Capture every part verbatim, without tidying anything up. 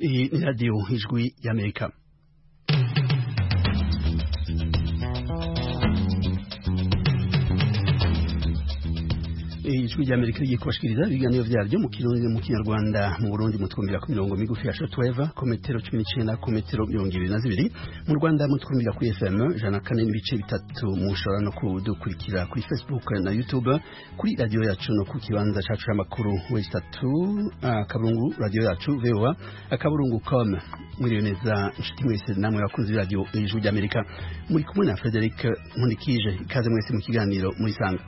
Iyi ni radiyo ijwi y'Amerika. Ijwi ry'Amerika rigiye kubashikiriza ibiganiro vyaryo mu Kirundi mu Kinyarwanda. Mu Burundi mutwumvira ku mirongo migufi ya shortwave ku metero cumi n'icenda ku metero mirongo ibiri na zibiri. Mu Rwanda mutwumvira ku F M ijana na kane n'ibice bitatu. Mushobora no kudukurikira kuri Facebook na YouTube, kuri radio yacu no ku kibanza cacu c'amakuru westatu akaburungu radio yacu V O A akaburungu com. Muri neza inshuti mwese namwe bakunzi radio ijwi ry'Amerika, muri kumwe na Frederic Nkundikije. Ikaze mwese mu kiganiro muri sanga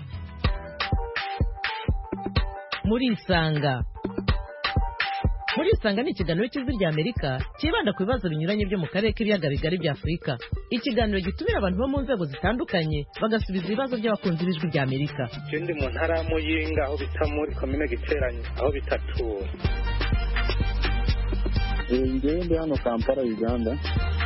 muri isanga muri isanga ni ikiganiro cy'ijwi ry'Amerika kibanda ku bibazo binyuranye byo mu karere k'ibiyaga bigari bya Afurika. Ikiganiro gitumira abantu bo mu nzego zitandukanye bagasubiza ibibazo by'abakunzi b'ijwi ry'Amerika. Ikindi mu ntara ya Muyinga aho bita muri komine Giteranyi aho bitatura. Ngende hano Kampala Uganda.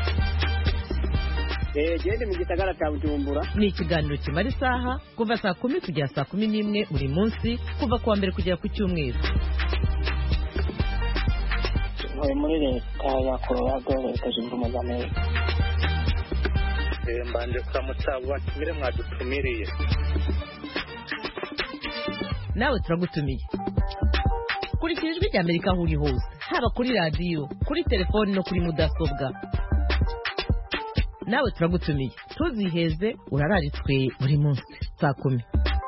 Eh gende mu gisagara cya Bujumbura. Ni ikiganiro kimara isaha kuva saa kumi kugera saa kumi n'imwe buri munsi kuva kuwa mbere kugera ku cyumweru. Muri muri leta ya Colorado leta zunze ubumwe za Amerika. Eh mbanje kuramutsa batumire mwadutumiriye. Nawe turagutumiye. Kurikira ijwi ry'Amerika aho uri hose, haba kuri radio, kuri telefone no kuri mudasobwa. Nawe turagutumiye, tuziheze urararitswe buri munsi saa kumi.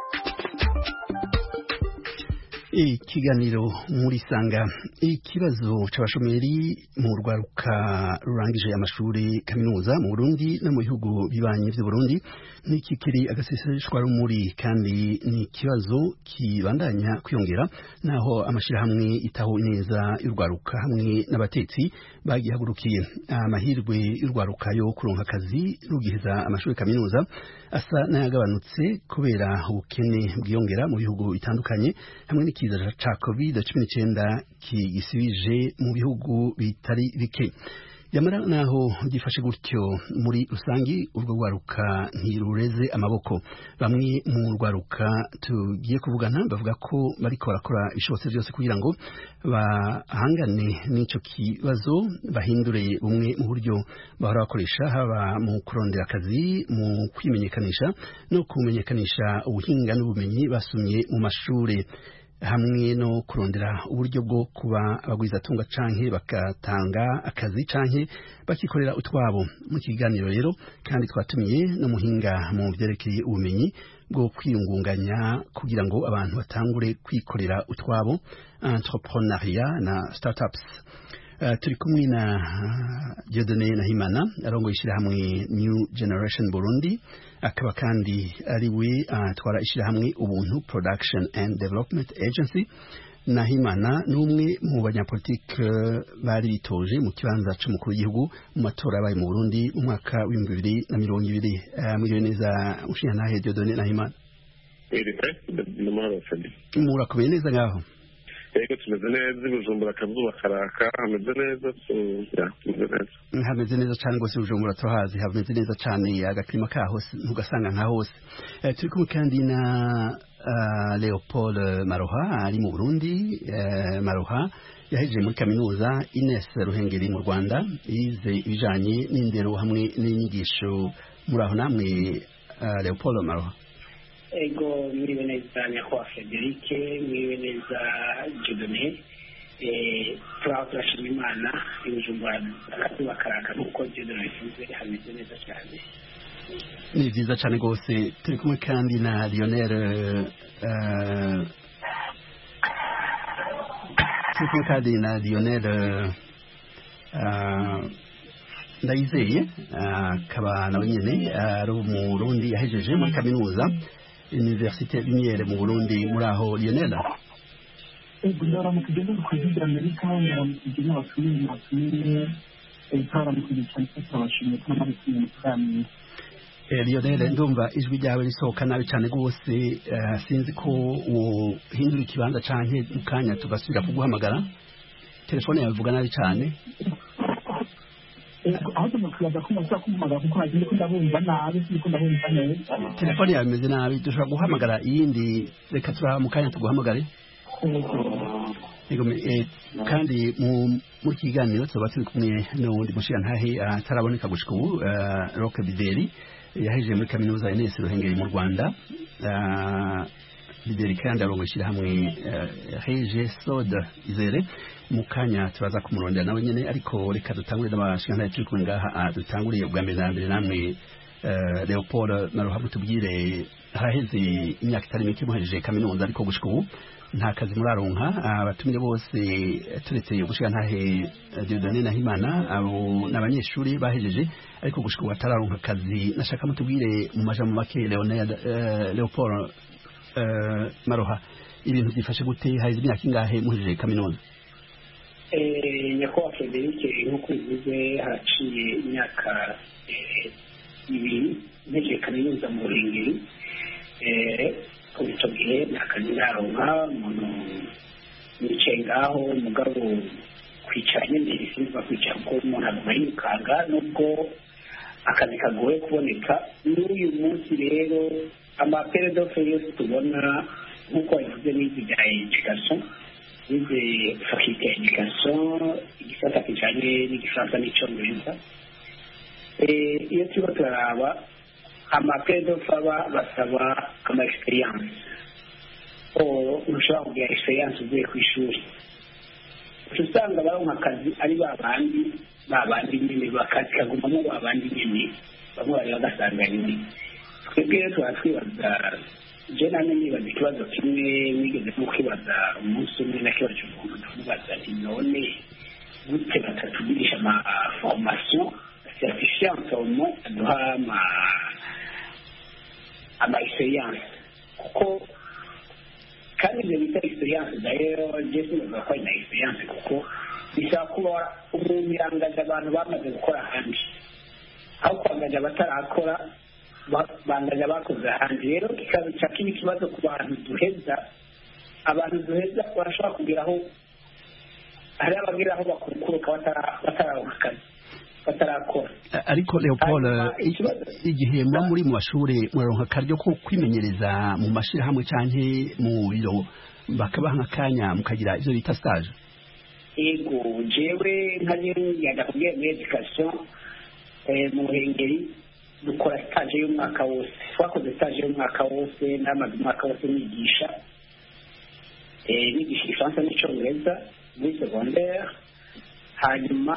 Ikiganiro muri sanga. Ikibazo c'abashomeri mu rwaruka rurangije amashuri kaminuza mu Burundi no mu bihugu bibanye by'u Burundi nikikiri agaseseshwa rumuri, kandi ni ikibazo kibandanya kwiyongera naho amashirahamwe itaho neza y'urwaruka hamwe n'abatetsi bagihagurukiye. Amahirwe y'urwaruka yo kuronka akazi rugiheza amashuri kaminuza asa n'ayagabanutse kubera ubukene bwiyongera mu bihugu bitandukanye hamwe n'ikiza ca covid cumi n'icenda kigisibije mu bihugu bitari bike. Yamara naho gifashe gutyo, muri rusangi urwo rwaruka ntirureze amaboko. Bamwe mu rwaruka tugiye kuvugana bavuga ko bariko barakora ishobotse byose kugira ngo bahangane n'ico kibazo, bahindure bumwe mu buryo bahora bakoresha, haba mu kurondera akazi, mu kwimenyekanisha no kumenyekanisha ubuhinga n'ubumenyi basumye mu mashure, hamwe no kurondera uburyo bwo kuba abagwizatunga canke bakatanga akazi canke bakikorera utwabo. Mu kiganiro rero kandi twatumiye no muhinga mu vyerekeye ubumenyi bwo kwiyungunganya kugira ngo abantu batangure kwikorera utwabo, entrepreneuriat na startups. Uh, turi kumwe na uh, Dieudonné Nahimana arongoye ishirahamwe New Generation Burundi, akaba kandi ari we atwara uh, ishirahamwe Ubuntu Production and Development Agency. Nahimana n'umwe mu banyapolitike uh, bari bitoje mu kibanza c'umukuru w'igihugu mu matora yabaye mu Burundi mu mwaka w'ibihumbi bibiri na mirongo ibiri. Uh, muri neza ushiyantahe Dieudonné Nahimana. Murakomeye neza ngaho? Ego tumeze neza, Bujumbura akazuba karaka, hameze neza, tumeze neza. Hameze neza cyane rwose Bujumbura turahazi, hameze neza cyane, agakima kaho ntugasanga nka hose. Eh, turi kumwe kandi na uh, Leopold Maroha ari mu Burundi. eh, Maroha yahejeje muri kaminuza Ines Ruhengeri mu Rwanda, yize ibijanye n'indero hamwe n'inyigisho. Muri aho namwe uh, Leopold Maroha? Ego mwiriwe neza nyakubahwa Frederic, mwiriwe neza Dieudonné. Eh turashima Imana Bujumbura akazuba karaka nuko Dieudonné yavuze, hameze neza cyane. Ni byiza cyane rwose. Turi kumwe kandi na Lionel uh, turi kumwe kandi na Lionel uh, Ndayizeye, akaba nawe nyene ari mu Burundi yahejeje muri kaminuza Université Lumière mu Burundi. Muri aho Lionel? Ego ndara mu kigendo ku kwiga Amerika mu kigendo basubira basubira ekara mu kigendo cy'abashimye kuma bikini cyane. Eh Lionel, ndumva ijwi ryawe risohoka nabi cyane rwose. Uh, sinzi ko uhindura ikibanza canke mukanya tugasubira kuguhamagara. Telefone yawe ivuga nabi cyane. Telefone yawe imeze nabi, dushobora guhamagara iyindi. Reka turaha mu kanya tuguhamagare. kandi muri iki kiganiro tuba turi kumwe n'uwundi mushirantahe ataraboneka gushika ubu Roque Bideri yahejeje muri kaminuza Ines Ruhengeri mu Rwanda. Bideri kandi arongo ishyirahamwe Reje Soda Izere. Mu kanya turaza kumurondera nawe nyene, ariko reka dutangure n'abashirantahe turi kumwe ngaha. Dutanguriye ubwa mbere na mbere namwe Leopold Maruha, tubwire haraheze imyaka itari mike muhejeje kaminuza, ariko gushika ubu nta kazi muraronka. Abatumire bose turetse ubushirantahe Dieudonné Nahimana abo n'abanyeshuri bahejeje, ariko gushika ubu batararonka akazi. Nashaka mutubwire mu majambo make Leopold Maruha, ibintu byifashe gute? Haheze imyaka ingahe muhejeje kaminuza? nyakubahwa Frederic, nk'uko bivuze haciye imyaka ibiri ntegereje kaminuza mu Ruhengeri. Icyo gihe nta kazi ndaronka, umuntu nicaye ngaho, umugabo kwicara nyine sinzi kwicara kuko umuntu aguma yirukanga, nubwo akazi kagoye kuboneka. N'uyu munsi rero amaperedofe yose tubona nk'uko wabivuze n'izi bya education, nize faculté ya education, igisata kijanye n'igifaransa n'icongereza. Iyo turiko turaraba amaperedofe aba basaba ama experience, ntushobora kugira experience uvuye ku ishuri. Usanga baronka akazi ari babandi babandi nyine, bakazi kagumamo babandi nyine, bamwe bari bagasanga nyine. Twebwe rero tuba twibaza, je namwe nibaza ikibazo kimwe nigeze nko kwibaza umunsi umwe, nakibaje umuntu tumubaza nti none gute batatugirisha ama formation certifiante au moins aduha ama ama experience, kuko kandi ibyo bita experience dayo jesi nibaza ko ina experience, kuko bisaba kuba umuntu yangaje abantu bamaze gukora ahandi, aho kwangaje abatarakora bangaje abakoze ahandi. Rero kikaza cyakindi kibazo ku bantu duheza, abantu duheza barashobora kugeraho, hari abageraho bakurukuruka batararonka akazi, batarakora. Ariko Leopold, igihe muba muri mu mashuri muraronka akaryo ko kwimenyereza mu mashirahamwe canke mu biro, bakabaha nk'akanya mukagira ivyo bita stage? Ego, jewe nkaje yagakubwiye muri education mu Ruhengeri dukora stage y'umwaka wose. Twakoze stage y'umwaka wose, n'amaze umwaka wose nigisha nigisha igifaransa n'icongereza muri secondaire, hanyuma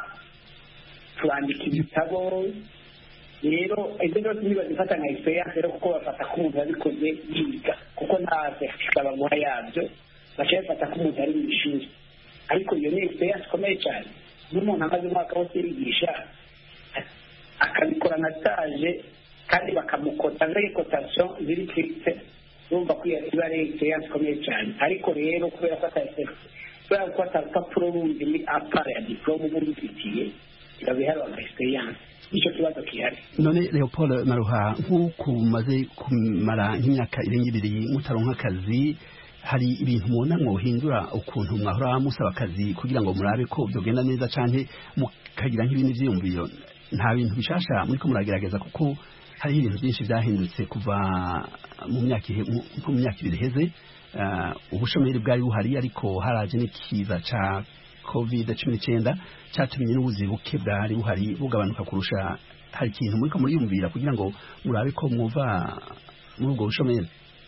turandika ibitabo. Rero ibyo byose ntibazifata nka experience rero, kuko bafata ko umuntu yabikoze yiga, kuko nta certificat bamuha yabyo, baca bafata ko umuntu ari mu ishuri. Ariko iyo ni experience ikomeye cyane. N'umuntu amaze umwaka wose yigisha akabikora nka stage, kandi bakamukota muri cotation ziri fixe, urumva ko iba ari experience ikomeye cyane. Ariko rero kubera ko kubera ko atarupapuro rundi ni apart ya diplome uba ubifitiye, irabiharwa nka experience. Icyo kibazo kihari. None Leopold Maruha, nk'uko umaze kumara nk'imyaka irenga ibiri mutaronka akazi, hari ibintu mubona mwohindura ukuntu mwahora musaba akazi kugira ngo murabe ko byogenda neza, canke mukagira nk'ibindi vyiyumviro? Nta bintu bishasha muriko muragerageza, kuko hari ibintu byinshi byahindutse kuva mu myaka mu myaka ibiri heze. Ubushomeri bwari buhari, ariko haraje n'ikiza ca covid cumi n'icyenda cyatumye n'ubuzi buke bwari buhari bugabanuka kurusha. Hari ikintu muriko muriyumvira kugira ngo murabe ko muva muri ubwo bushomeri?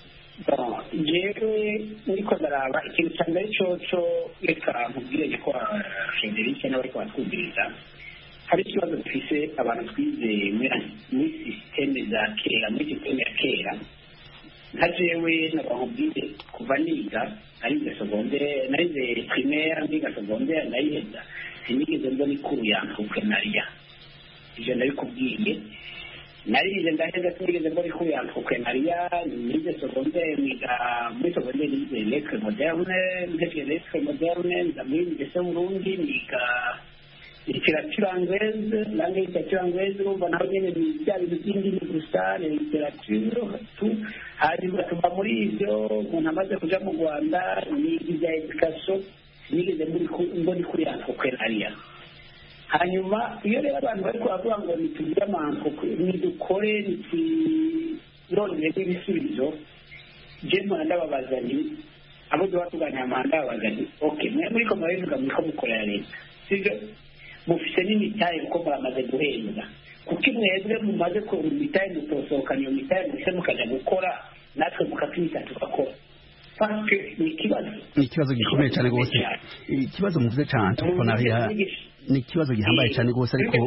Jewe niko ndaraba ikintu cya mbere coco, reka nkubwire ko Frederic nawe ko atwumviriza, hari ikibazo dufise abantu twize muri systeme za kera, muri systeme ya kera. Nka jewe nabahubwire kuva niga narize secondaire, narize primaire, ndiga secondaire ndayiheza, sinigeze mbona ikuru ya entrepreneuria. Ivyo ndabikubwiye, narize ndaheza sinigeze mbona ikuru ya entrepreneuria. Nize secondaire, niga muri secondaire nize lettre moderne, nize lettre moderne, ndamuri ndetse Burundi niga literature anglaise, langue literature anglaise, urumva naho nyene ni bya bintu by'indimi gusa, literature tu. Hanyuma tuva muri ivyo, umuntu amaze kuja mu Rwanda niga ibya education, nigeze mbona ikuru ya entrepreneuria. Hanyuma iyo rero abantu bariko bavuga ngo nitugire amanko nidukore nitwirondere n'ibisubizo, je mpora ndababaza nti abo duha tuganira manda bagani okay mwe muri ko murabivuga muri ko mukorera leta sibyo mufise n'imitahe uko muramaze guhembwa kuko mwebwe mumaze ko imitahe mutosohokana iyo mitahe mufise mukaja gukora natwe mukatwita tugakora ni ikibazo ni ikibazo gikomeye cyane rwose ikibazo muvuze cyane tukonariya ni ikibazo gihambaye cyane rwose ariko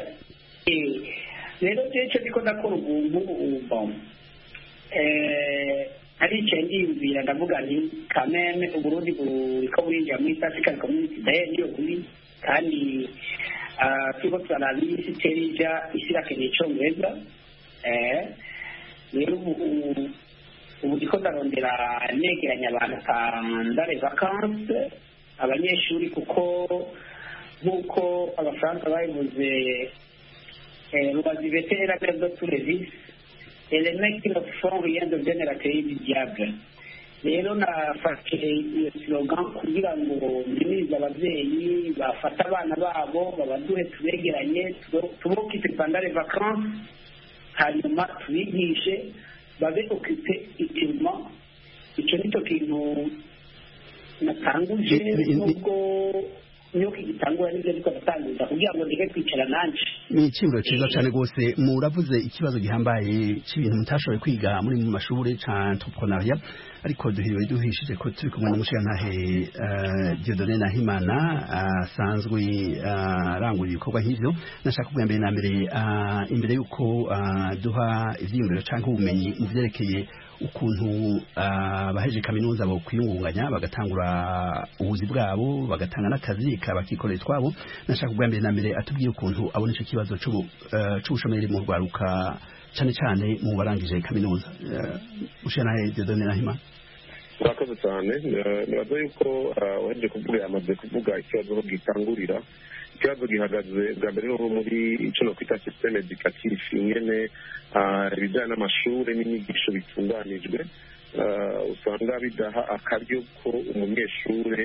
rero cyo ndiko ndakora ubuntu ubumva ari icyo ndiyumvira ndavuga nti kameme uburundi buriko burinjira muri East African Community daye niyo buri kandi turiko turaraba isi terija isi irakeneye icongereza rero ubu ndiko ndarondera negeranya abantu kandare vacances abanyeshuri kuko nk'uko abafaransa babivuze rubazibetera de turevis les mecs qui ne font rien deviennent la pays du diable rero nafashe iyo slogan kugira ngo mbinize ababyeyi bafata abana babo babaduhe tubegeranye tubokipe pendant les vacances hanyuma tubigishe babe okipe itirement icyo nicyo kintu natanguje nubwo niyo kigitangura n'ibyo ariko natanguza kugira ngo ndeke kwicara nanje ni ikibazo cyiza cyane rwose muravuze ikibazo gihambaye cy'ibintu mutashoboye kwiga muri mu mashuri ca entrepreneuria ariko duhiriwe duhishije ko turi kumwe n'umushirantahe Dieudonné Nahimana asanzwe arangurira ibikorwa nk'ivyo nashaka kuvuga mbere na mbere imbere yuko duha ivyiyumviro canke ubumenyi mu vyerekeye ukuntu abaheje kaminuza bo kwiyungunganya bagatangura ubuzi bwabo bagatanga n'akazi kabakikorera twabo nashaka kuvuga mbere na mbere atubwiye ukuntu abona ico kibazo c'ubushomeri mu rwaruka cyane cyane mu barangije kaminuza ushanaye Dieudonné Nahimana urakoze cyane nibaza yuko waheje kuvuga yamaze kuvuga ikibazo aho gitangurira ikibazo gihagaze bwa mbere no muri icyo no kwita systeme educatif ingene ibijyanye n'amashuri n'inyigisho bitunganijwe usanga bidaha akaryo ko umunyeshuri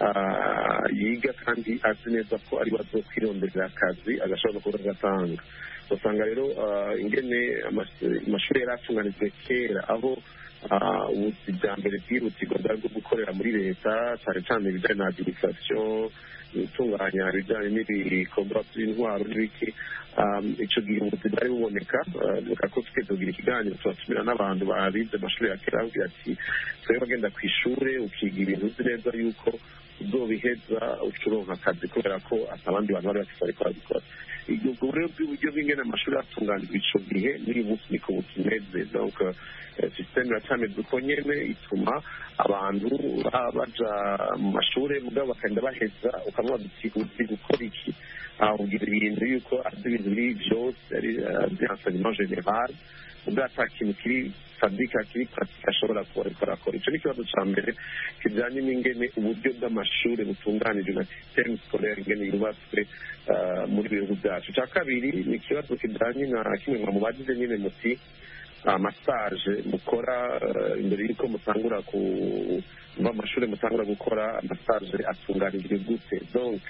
yiga kandi azi neza ko ari bazo kwirondera akazi agashobora kuba agatanga usanga rero ingene amashuri yari atunganijwe kera aho ubuzi bwa mbere bwihutirwa bwari bwo gukorera muri leta cyane cyane ibijyanye na administration itunganya ibijyanye n'ibikorwa by'intwaro n'ibiki icyo gihe ubuzi bwari buboneka reka ko twe tugira ikiganiro tubatumira n'abantu babize amashuri ya kera bavuga ati twebwe bagenda ku ishuri ukiga ibintu uzi neza yuko uzobiheza ucuronka akazi kubera ko abandi bantu bari bafite ariko babikora ubwo rero bw'uburyo bw'ingene amashuri atunganijwe ico gihe n'uyu munsi niko bukimeze donc systeme iracameze uko nyene ituma abantu baja mu mashuri mugabo bakagenda baheza ukamwa uzi gukora iki ugira ibintu yuko azi ibintu biri byose ari enseignement général ubwo ata kintu kiri fabika kiri pratique ashobora kuba akora icyo ni ikibazo cya mbere kijyanye n'ingene uburyo bw'amashuri butunganijwe na systeme scolaire ingene yubatswe muri bihugu byacu icya kabiri ni ikibazo kijyanye na kimwe mu bagize nyine muti amasaje mukora imbere y'uko mutangura ku amashuri mutangura gukora amasaje atunganijwe gute donc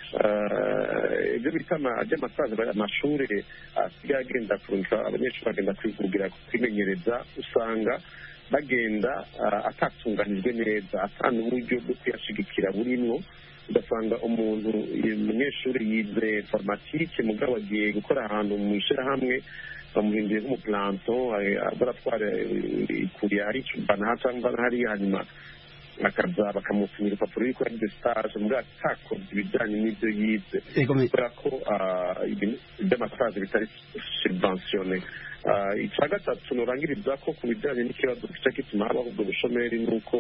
ibyo bita amasaje amashuri asigaye agenda kurusha abanyeshuri bagenda kwivugira kwimenyereza usanga bagenda atatunganijwe neza atanga uburyo bwo kuyashigikira burimwo ugasanga umuntu umunyeshuri yize informatike mugabo agiye gukora ahantu mu ishyirahamwe bamuhinduye nk'umuplanto baratwara ikuriye hari icumbana cyangwa hariya hanyuma akaza bakamusinyira urupapuro yuko yagize stage mugabo atakoze ibijyanye n'ibyo yize kubera ko iby'amasaje bitari subventione icya gatatu nurangiriza ko ku bijyanye n'ikibazo gica gituma habaho ubwo bushomeri ni uko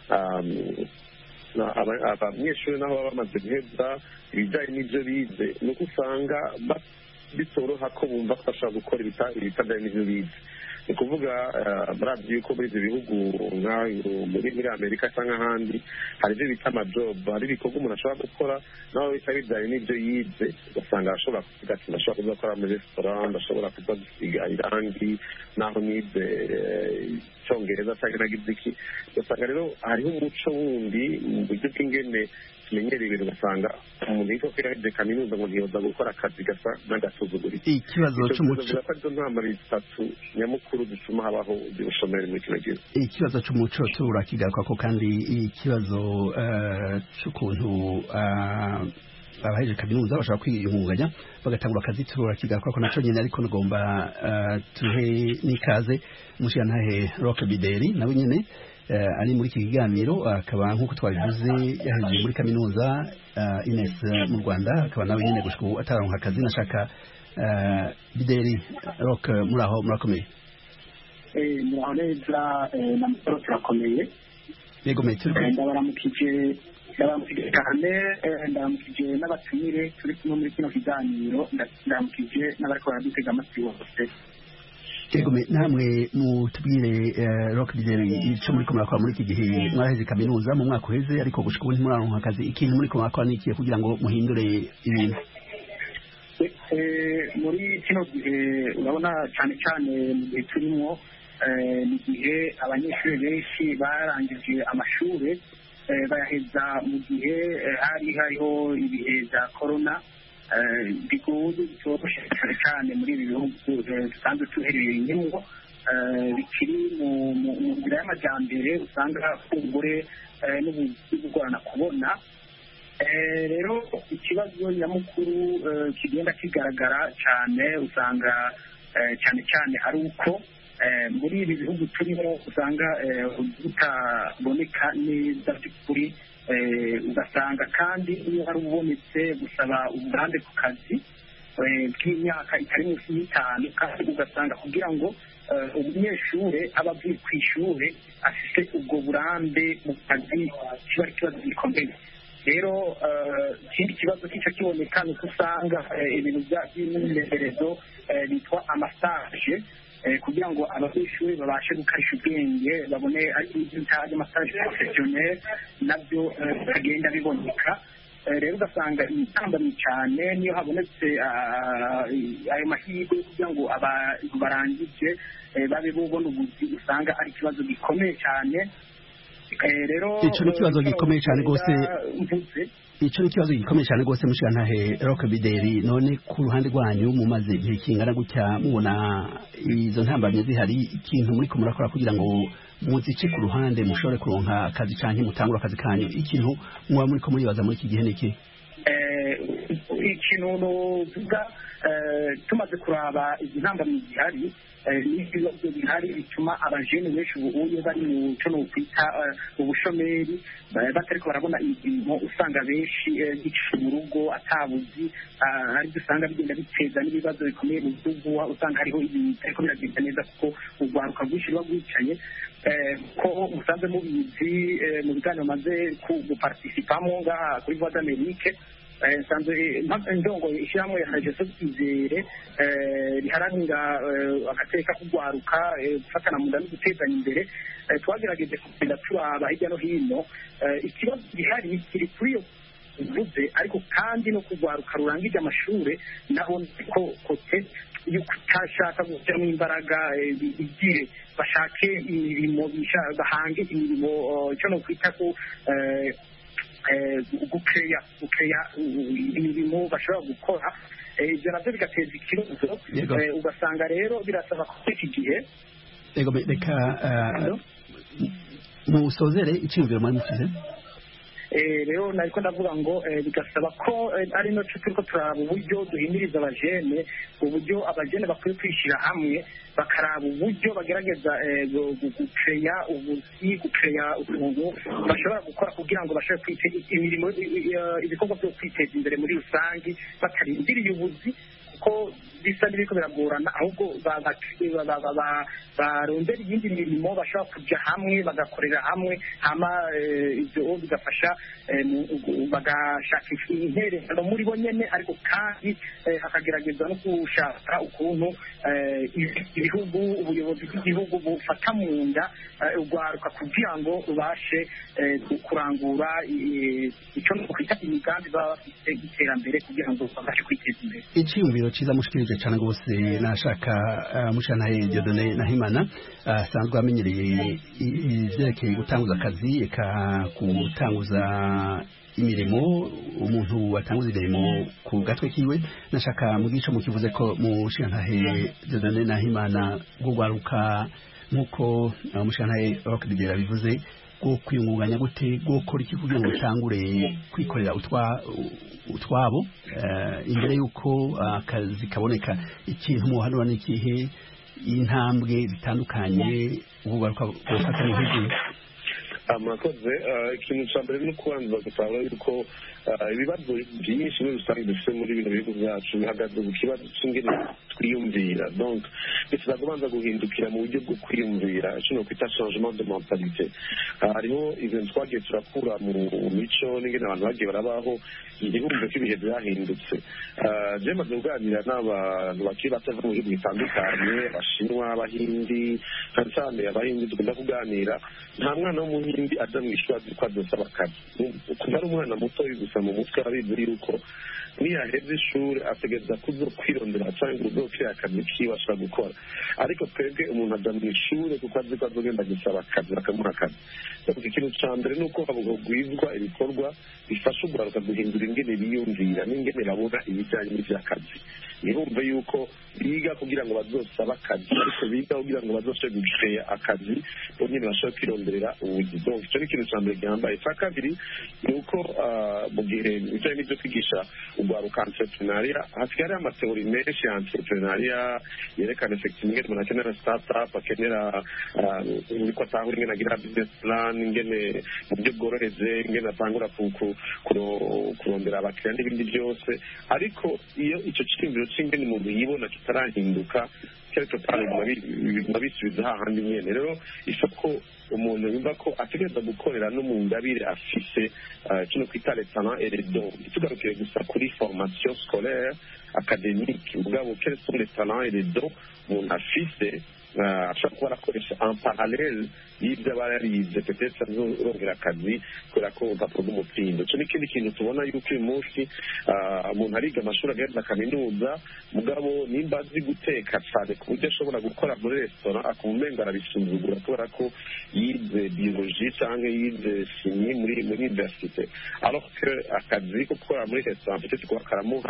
abanyeshuri naho baba bamaze guheza ibijyanye n'ibyo bize ni uko usanga bitoroha ko bumva ko bashobora gukora ibitajyanye n'ibyo bize ni ukuvuga murabyo yuko muri ibyo bihugu muri muri amerika cyangwa ahandi hari ibyo bita amajobu hari ibikorwa umuntu ashobora gukora nawe bita bijyanye n'ibyo yize ugasanga arashobora kuvuga ati ndashobora kuza gukora muri resitora ndashobora kuza gusiga irangi naho nize icyongereza cyangwa nagize iki ugasanga rero hariho umuco wundi mu buryo bw'ingene tumenyereye ibintu ugasanga umuntu yitwa ko yaraheze kaminuza ngo ntiyoza gukora akazi gasa n'agasuzuguriro. Ikibazo cy'umuco izo ntambara zitatu nyamukuru zituma habaho ubushomeri muri kino gihe. Ikibazo cy'umuco turakigaruka ko kandi ikibazo cy'ukuntu abaheje kaminuza bashobora kwiyungunganya bagatangura akazi turakigaruka ko naco nyine, ariko nagomba tuhe n'ikaze umushirantahe Roch Bideri nawe nyine ari muri iki kiganiro, akaba nk'uko twabivuze yahejeje muri kaminuza Ines mu Rwanda, akaba nawe nyine gushika ubu ataronka akazi. Nashaka Bideri Roch muraho murakomeye? eh muraho neza, na mukoro turakomeye. Yego metero ndabaramukije ndabaramukije cyane, ndabaramukije n'abatumire turi kumwe muri kino kiganiro, ndabaramukije n'abariko baradutega amatwi bose. Yego namwe mutubwire Roch Bideri ico muri kumara kwa muri iki gihe mwaheze kaminuza mu mwaka uheze, ariko gushika ubu ntimuraronka akazi. Ikintu muri kumara kwa nikiye kugira ngo muhindure ibintu? Muri kino gihe urabona cyane cyane mu gihe turimo ni igihe abanyeshuri benshi barangije amashuri bayaheza mu gihe hari hariho ibihe bya korona bigoye bitoroshye cyane muri ibi bihugu dusanzwe tuherereyemo, bikiri mu nzira y'amajyambere, usanga kumbure n'ubugorana kubona. Rero ikibazo nyamukuru kigenda kigaragara cyane, usanga cyane cyane ari uko muri ibi bihugu turimo usanga butaboneka neza by'ukuri, ugasanga kandi iyo hari ubonetse gusaba uburambe ku kazi bw'imyaka itari munsi y'itanu, kandi ugasanga kugira ngo umunyeshuri aba avuye ku ishuri afite ubwo burambe mu kazi kiba ari ikibazo gikomeye. Rero ikindi kibazo kica kiboneka ni uko usanga ibintu by'imyimenyerezo bitwa amasaje, kugira ngo abanyeshuri babashe gukarisha ubwenge babone ibitaje amasaje professionnel, nabyo bikagenda biboneka. Rero ugasanga itambamye cyane niyo habonetse ayo mahirwe kugira ngo barangije babe bubona ubuzi, usanga ari ikibazo gikomeye cyane. Rero ico ni ikibazo gikomeye cyane rwose, ico ni ikibazo gikomeye cyane rwose mushirantahe Roch Bideri. None ku ruhande rwanyu mumaze igihe kingana gutya mubona izo ntambamye zihari, ikintu muri ko murakora kugira ngo muzice ku ruhande mushobore kuronka akazi canke mutangura akazi kanyu, ikintu muba muri ko muribaza muri iki gihe niki? Ikintu novuga tumaze kuraba izi ntambamye zihari n'ibibazo bihari bituma abajene benshi ubu bari mu cyo no kwita ubushomeri, batariko barabona imirimo, usanga benshi bicisha mu rugo atabuzi, ari dusanga bigenda biteza n'ibibazo bikomeye mu gihugu, usanga hariho ibintu bitariko biragenda neza kuko urwaruka rwinshi ruba rwicaye. Ko musanze mubizi mu biganiro maze guparticipamo ngaha kuri Voix d'Amerique, nsanzwe ndongo ishyirahamwe ya Jesu Izere riharanira agateka kugwaruka gufatana mu nda no gutezanya imbere. Twagerageje kugenda turaba hirya no hino, ikibazo gihari kiri kuri iyo uvuze, ariko kandi no kugwaruka rurangije amashuri naho ko kote yo kutashaka gushyiramo imbaraga bigire bashake imirimo, bahange imirimo, cyo no kwita ko gukeya gukeya imirimo bashobora gukora. Ibyo nabyo bigateza ikibazo, ugasanga rero birasaba ko iki gihe reka musozere icyumviro muri mukize. Rero nariko ndavuga ngo bigasaba ko ari no cyo turiko turaba uburyo duhimiriza abajene, uburyo abajene bakwiye kwishira hamwe bakaraba uburyo bagerageza gukeya ubuzi, gukeya utuntu bashobora gukora kugira ngo bashobore kwiteza imirimo, ibikorwa byo kwiteza imbere muri rusange batarindiriye ubuzi, kuko bisa n'ibiko biragorana, ahubwo barondera iyindi mirimo bashobora kujya hamwe bagakorera hamwe, hama ibyo bigafasha bagashaka intererano muri bo nyene, ariko kandi hakagerageza no gushaka ukuntu ibihugu, ubuyobozi bw'igihugu bufata mu nda urwaruka kugira ngo rubashe kurangura icyo kwita imigambi baba bafite y'iterambere kugira ngo babashe kwiteza imbere. Icyumviro cyiza mushikirije cyane rwose. Nashaka mushirantahe Dieudonné Nahimana asanzwe amenyereye ivyerekeye gutanguza akazi, eka gutanguza imirimo umuntu watanguza imirimo ku gatwe kiwe nashaka mu gico mu kivuze ko mu shantahe Dieudonné Nahimana gugwaruka nkuko umushantahe Rockdidera bivuze go kwiyungunganya gute go kora iki kugira ngo utangure kwikorera utwa utwabo imbere yuko akazi kaboneka ikintu muhanura n'ikihe intambwe zitandukanye ubugaruka gufata n'intege amakoze ikintu cya mbere ni ukubanza gutanga yuko ibibazo byinshi muri rusange dufite muri bino bihugu byacu bihagaze ku kibazo cy'ingene twiyumvira donc bisaba kubanza guhindukira mu buryo bwo kwiyumvira kino kwita changement de mentalité hariho ibintu twagiye turakura mu mico n'ingene abantu bagiye barabaho igihumbi cy'ibihe byahindutse je maze kuganira n'abantu bakiri batava mu bihugu bitandukanye abashinwa abahindi cyane cyane abahindi tugenda kuganira nta mwana w'umuhindi aja mu ishuri azi ko azosaba akazi kuva ari umwana muto gusa mu mutwe abizi yuko niyaheze ishuri ategereza kuzo kwirondera cyangwa uzokira akazi kiwe ashobora gukora ariko twebwe umuntu aja mu ishuri kuko azi ko azogenda gusaba akazi bakamuha akazi ikintu cya mbere ni uko habugwizwa ibikorwa bifasha ugaruka guhindura ingene biyumvira n'ingene babona ibijyanye n'ivy'akazi ntibumve yuko biga kugira ngo bazosaba akazi ariko biga kugira ngo bazoshe gukeya akazi bonyine bashobora kwironderera ubuzi donc icyo ni ikintu cya mbere gihambaye icya kabiri ni uko mu gihe ibijyanye n'ibyo kwigisha ugwaruka entrepreneuria hasigaye hariho amateori menshi ya entrepreneuria yerekana effectivement ingene umuntu akenera startup akenera uko atahura ingene agira business plan ingene mu buryo bworoheje ingene atangura kurondera abakiriya n'ibindi byose ariko iyo icyo cyiyumviro cy'ingene umuntu yibona kitarahinduka quelque part mabisubiza hahandi nyene rero isoko umuntu yumva ko ategereza gukorera no mu ngabire afise kino kwita les talents et les dons tugarukiye gusa kuri formation scolaire académique mugabo quels sont les talents et les dons umuntu afise ashobora kuba arakoresha en parallèle y'ibyo aba yarize peut-être azorongera akazi kubera ko urupapuro rw'umutsindo icyo ni ikindi kintu tubona yuko uyu munsi umuntu ariga amashuri agenda kaminuza mugabo nimba azi guteka cyane ku buryo ashobora gukora muri resitora akumva umenga arabisuzugura kubera ko yize biologie cyangwa yize chimie muri muri université alors que akazi ko gukora muri resitora peut-être kuba karamuha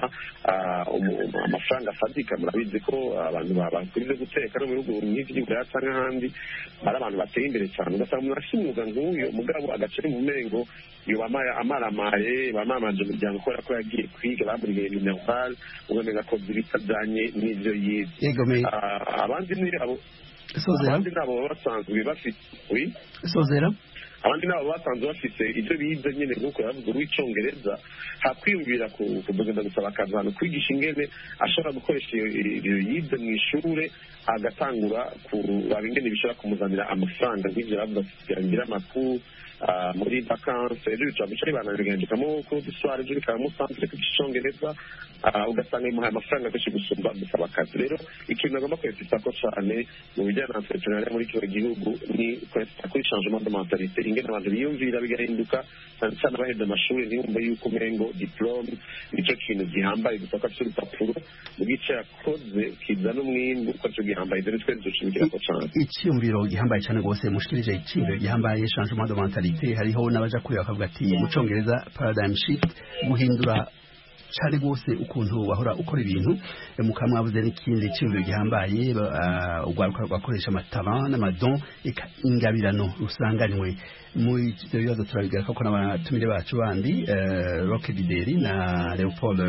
amafaranga afatika murabizi ko abantu bakurize guteka no mu bihugu nk'igihugu cyangwa ahandi ari abantu bateye imbere cyane ugasanga umuntu afite umwuga nk'uyu mugabo agaciro mu mengo yoba amaramaye bamamanje umuryango kubera ko yagiye kwiga bamuriye minerval ugamenya ko bitajyanye n'ibyo yize abandi ni abo abandi nabo basanzwe bafite sozera abandi nabo basanzwe bafite ibyo bize nyine nk'uko yavuze uw'icyongereza hakwiyumvira kugenda gusaba akazi ahantu kwigisha ingene ashobora gukoresha iyo yize mu ishuri agatangura kuraba ingene bishobora kumuzanira amafaranga nk'ibyo yavuze ati ngira amakuru muri vacances ejo bicara bicara banabigandikamo ko duswara ejo bikaba centre k'icyongereza ugasanga imuhaye amafaranga menshi gusumba gusaba akazi rero ikintu agomba kwesita ko cyane mu bijyanye na entrepreneuria muri kino gihugu ni kwesita kuri changement de mentalité ingene abantu biyumvira bigahinduka cyane cyane abaheze amashuri ntibumve yuko umengo diplome nicyo kintu gihambaye gusa ko afite urupapuro mu gice yakoze kizana umwimbu ko aricyo gihambaye dore twese dushimikira ko cyane icyumviro gihambaye cyane rwose mushikirije icyumviro gihambaye changement de mentalité hariho n'abaja kuri bakavuga ati mu Congereza paradigm shift guhindura cyane rwose ukuntu wahora ukora ibintu mukamwabuze n'ikindi cyumviro gihambaye ugwaruka rwakoresha amatalent n'amadon ingabirano rusanganywe mu ibyo bibazo turabigaruka ko n'abatumire bacu bandi Rockdideri na Leopold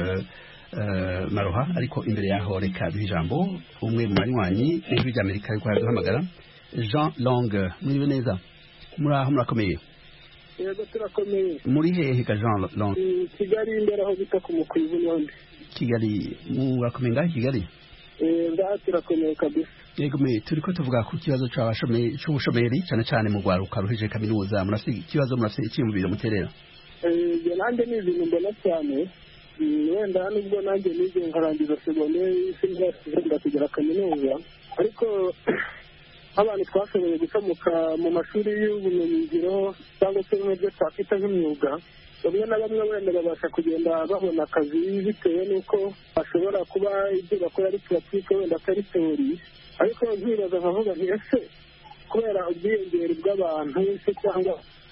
Maroha ariko imbere yaho reka duhe ijambo umwe mu banywanyi n'ijwi ry'Amerika ariko araduhamagara Jean Long muri neza muri aho murakomeye yego turakomeye muri hehe ka Jean Long Kigali imbere aho bita ku mukwibu n'undi Kigali murakomeye ngaho Kigali eh ngaho turakomeye kabisa yego me turiko tuvuga ku kibazo c'abashomeri c'ubushomeri cyane cyane mu gwaruka ruheje kaminuza murafite ikibazo murafite icyumviro muterera eh je nande ni ibintu mbona cyane wenda nubwo nanjye nize nkarangiza segonderi sinzasize kugera kaminuza ariko abantu twashoboye gucamuka mu mashuri y'ubumenyingiro cyangwa se mu byo twakwita nk'imyuga bamwe na bamwe wenda babasha kugenda babona akazi bitewe n'uko bashobora kuba ibyo bakora ari puratike wenda atari teori ariko nkibaza nkavuga nti ese kubera ubwiyongere bw'abantu se cyangwa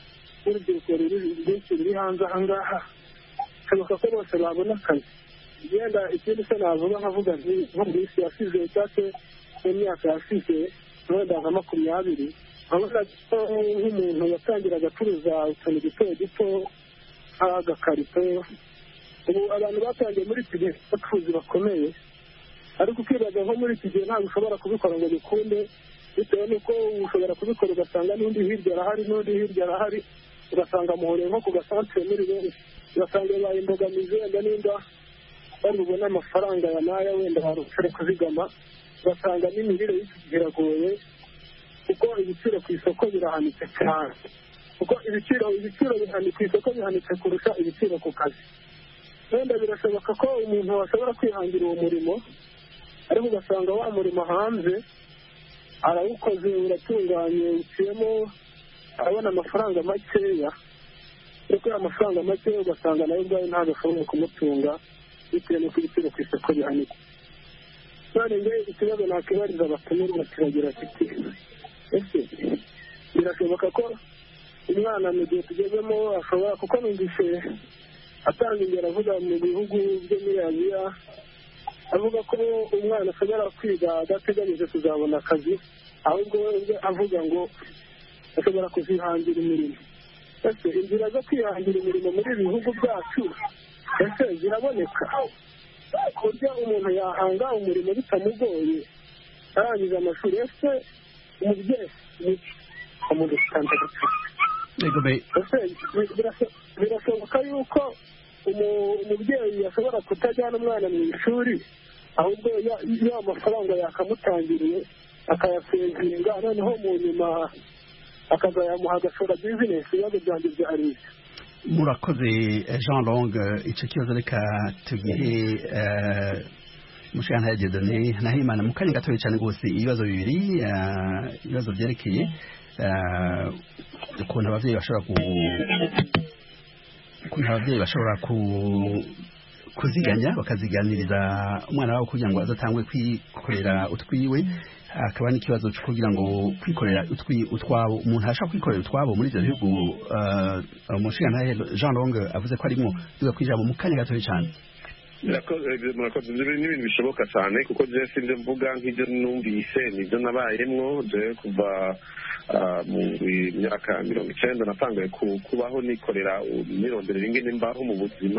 n'urubyiruko rwinshi ruri hanze aha ngaha bishoboka ko bose babona akazi. Yenda ikindi se navuga nkavuga nti nko mu minsi yasize cyangwa se mu myaka yasize wenda nka makumyabiri urabona ko nk'umuntu yatangiraga acuruza utuntu duto duto nk'agakarito, ubu abantu batangiye muri iki gihe abacuruzi bakomeye, ariko ukibaza nko muri iki gihe ntabwo ushobora kubikora ngo bikunde, bitewe n'uko ushobora kubikora ugasanga n'undi hirya arahari n'undi hirya arahari, ugasanga muhoreye nko ku gasantere muri benshi, ugasanga bibaye imbogamizi wenda nimba bari bubone amafaranga ya naya wenda barushere kuzigama, ugasanga n'imirire y'iki gihe iragoye kuko ibiciro ku isoko birahanitse cyane, kuko ibiciro ibiciro bihanitse ku isoko bihanitse kurusha ibiciro ku kazi. Wenda birashoboka ko umuntu ashobora kwihangira uwo murimo, ariko ugasanga wa murimo hanze arawukoze uratunganye uciyemo arabona amafaranga makeya, ariko ya mafaranga makeya ugasanga nayo ubwayo ntabwo ashoboye kumutunga bitewe n'uko ibiciro ku isoko bihanitse. None ngewe ikibazo nakibariza abatumirwa kiragira kiti ese birashoboka ko umwana mu gihe tugezemo ashobora, kuko numvise atanga ingero avuga mu bihugu byo muri Aziya, avuga ko umwana ashobora kwiga adateganyije kuzabona akazi, ahubwo we avuga ngo ashobora kuzihangira imirimo. Ese inzira zo kwihangira imirimo muri ibi bihugu byacu ese ziraboneka ku buryo umuntu yahanga umurimo bitamugoye arangiza amashuri? Ese umubyeyi umuntu birashoboka yuko umubyeyi ashobora kutajyana umwana mu ishuri, ahubwo ya mafaranga yakamutangiriye akayasevinga, noneho mu nyuma akazayamuha agashora bizinesi ibibazo byanjye byari. Murakoze Jean Long, icyo kibazo reka tugihe mushana ya Dieudonné Nahimana mu kanya gatoya cyane rwose. Ibibazo bibiri, ibibazo byerekeye ukuntu ababyeyi bashobora ku ukuntu ababyeyi bashobora ku kuziganya bakaziganiriza umwana wabo kugira ngo azatangwe kwikorera utwiwe, akaba n'ikibazo cyo kugira ngo kwikorera utwi utwabo umuntu ashaka kwikorera utwabo muri ibyo bihugu. Umushana Jean Long avuze ko arimo duga kwijamo mu kanya gatoya cyane. Murakoze, n'ibintu bishoboka cyane kuko je sinje mvuga nk'ibyo numvise nibyo nabayemwo je kuva mu myaka mirongo icyenda natangaye kubaho nikorera nirondera ingene mbaho mu buzima,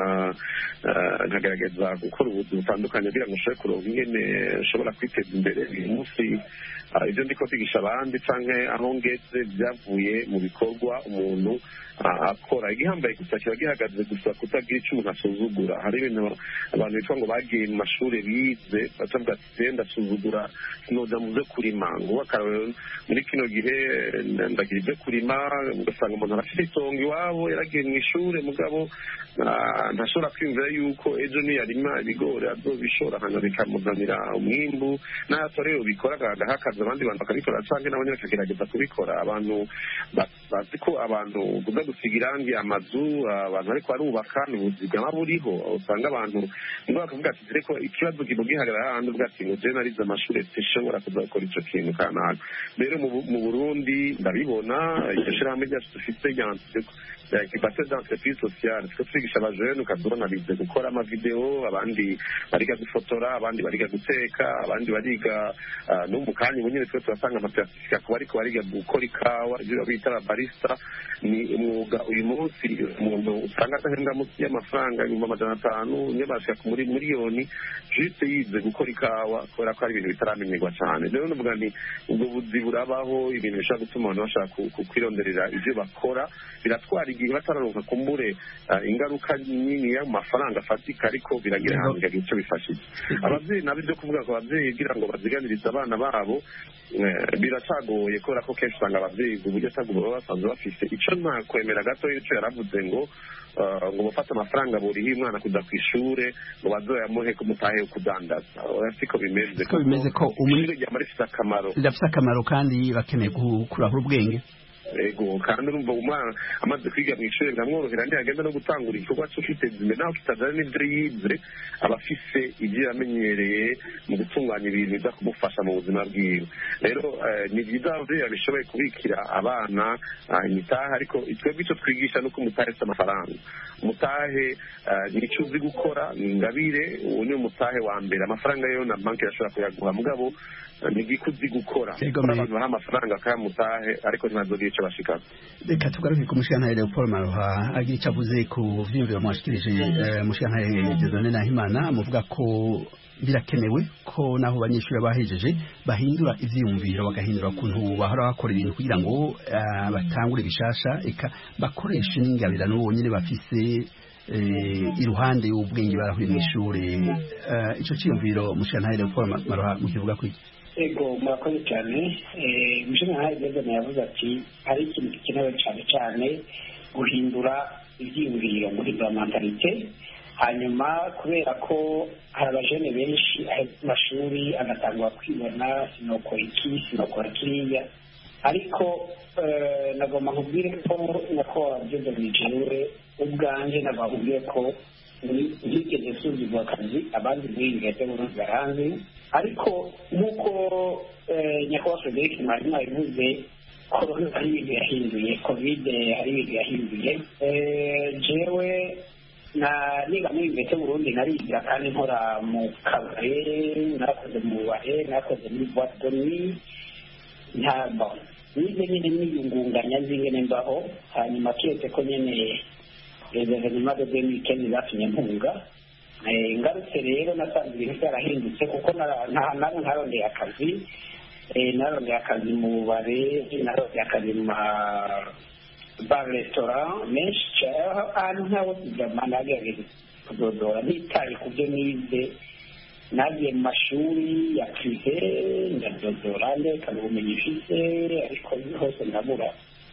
nkagerageza gukora ubuzi butandukanye kugira ngo nshobore kuronka ingene nshobora kwiteza imbere. uyu munsi ibyo ndiko kwigisha abandi canke aho ngeze byavuye mu bikorwa umuntu akora. Igihambaye gusa kiba gihagaze gusa kutagira icyo umuntu asuzugura. Hari ibintu abantu bitwa ngo bagiye mu mashuri bize batavuga ati genda asuzugura sinoja mu byo kurima, ngo akarorero muri kino gihe ndagira ibyo kurima, ugasanga umuntu arafite itongo iwabo yaragiye mu ishuri mugabo ntashobora kwiyumvira yuko ejo niyarima ibigori azobishora hano bikamuzanira umwimbu, n'aho rero bikora agahakaza abandi bantu bakabikora cyangwa nabo nyine bakagerageza kubikora. Abantu bazi ko abantu kuza gusiga irangi amazu abantu ariko barubaka n'ubuzima buriho, usanga abantu ngo bakavuga ati reko ikibazo kibugihagarara handi uvuga ati ngo je narize amashuri sishobora kuza gukora ico kintu kanaka. Rero mu Burundi ndabibona iryo shirahamwe ryacu dufite ryanse ikibase d'entreprise sociale twe twigisha abajene ukazubona bize gukora amavideo, abandi bariga gufotora, abandi bariga guteka, abandi bariga no mu kanya ubu nyine twe turasanga amasertifika ku bariko bariga gukora ikawa ibyo bita barista. Ni umwuga uyu munsi umuntu usanga atahembwa munsi y'amafaranga ibihumbi amajana atanu nyabashika muri miliyoni juste yize gukora ikawa kubera ko ari ibintu bitaramenyerwa cyane. Rero nuvuga ni ubwo buzi burabaho, ibintu bishaka gutuma abantu bashaka kwironderera ibyo bakora, biratwara igihe batararonka kumbure ingaruka nini y'amafaranga afatika, ariko biragira hanze gagiye icyo bifashije abavyeyi nabo byo kuvuga ko abavyeyi kugira ngo baziganirize abana babo biracagoye kubera ko kenshi usanga abavyeyi uburyo atagubaba basanzwe bafise ico ntakwemera gato ico yaravuze ngo ngo bafata amafaranga buriho umwana kuja kw'ishure ngo bazoyamuhe kumutahe kudandaza. Siko bimeze ko bimeze ko umurire ryama rifise akamaro rifise akamaro kandi bakeneye kurahura ubwenge. ego kandi urumva umwana amaze kwiga mu ishuri biramworohera ntiyagenda no gutangura igikorwa cyo kwiteza imbere naho kitajyana n'ibyo yize aba afise ibyo yamenyereye mu gutunganya ibintu biza kumufasha mu buzima bwiwe rero ni byiza ababyeyi bishoboye kubikira abana imitahe ariko twebwe icyo twigisha ni uko umutahe si amafaranga umutahe ni icyo uzi gukora ni ingabire uwo ni umutahe wa mbere amafaranga yo na banki yashobora kuyaguha mugabo ni igikuzi gukora abantu baha amafaranga akayamutahe ariko ntibazogire icyo bashikana reka tugaruke ku mushyirantare Leopold Maroha agira icyo avuze ku vyiyumviro mwashikirije mushyirantare Dieudonné Nahimana muvuga ko birakenewe ko naho abanyeshuri bahejeje bahindura ivyiyumviro bagahindura ukuntu bahora bakora ibintu kugira ngo batangure bishasha eka bakoreshe n'ingabirano bonyine bafise iruhande y'ubwenge barahuye mu ishuri ico ciyumviro mushyirantare Leopold Maroha mukivuga ko ego murakoze cyane umushinga Dieudonné yavuze ati hari ikintu gikenewe cyane cyane guhindura ibyiyumviro muri za mentalite hanyuma kubera ko hari abajene benshi amashuri agatangwa kwibona sinokora iki sinokora kiriya ariko nagomba nkubwire ko nako Dieudonné jewe ubwanje nagomba nkubwire ko ntigeze nsuzugura akazi abandi bw'ingete burundi baranzi ariko nk'uko nyakubahwa Frederic mwarimu yabivuze korona hari ibintu yahinduye kovide hari ibintu yahinduye jewe na niga muri ingete burundi narigira kandi nkora mu kabare nakoze mu bare nakoze muri boîte de nuit ntabwo nize nyine niyungunganya zingene mbaho hanyuma kiretse ko nyene evenema de deux mille quinze zatumye mpunga ngarutse rero nasanze ibintu byarahindutse kuko nari ntarondeye akazi narondeye akazi mu bubare narondeye akazi mu bar restaurant menshi ahantu nk'aho tujyama nagerageza kudodora ntitaye ku byo nize nagiye mu mashuri ya prive ndadodora ndekana ubumenyi mfise ariko hose ndabura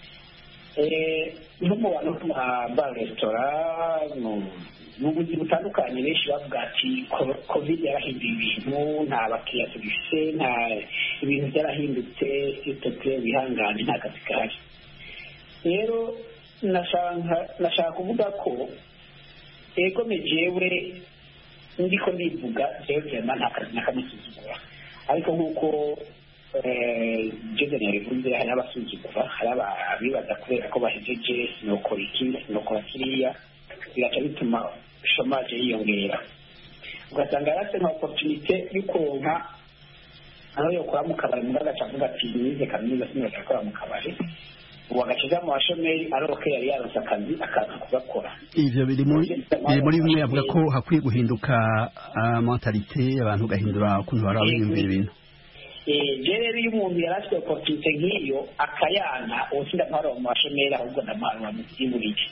nko mu bantu ku bar restaurant mu buzi butandukanye benshi bavuga ati covid yarahinduye ibintu nta bakiriya tubifite nta ibintu byarahindutse sitoke bihangane nta kazi kahari rero nashaka kuvuga ko ego mejewe ndiko ndivuga jewe vyema nta kazi nakamusuzugura ariko nk'uko Dieudonné yabivuze hari abasuzugura hari abibaza kubera ko bahejeje sinokora iki sinokora kiriya bigaca bituma shomaje yiyongera ugasanga yarase nka opportunité yo kuronka aho yokora mu kabari mugabo agaca avuga ati nize kaminuza sinoja gukora mu kabari ubu agaciza mu bashomeri aroke yari yaronse akazi akaza kugakora ivyo biri muri bimwe avuga ko hakwiye guhinduka mentalite abantu gahindura ukuntu baraba biyumvira ibintu je rero iyo umuntu yarafite opportunité nk'iyo akayana ubusinda ntwara mu bashomeri ahubwo ndamara mu by'imuriki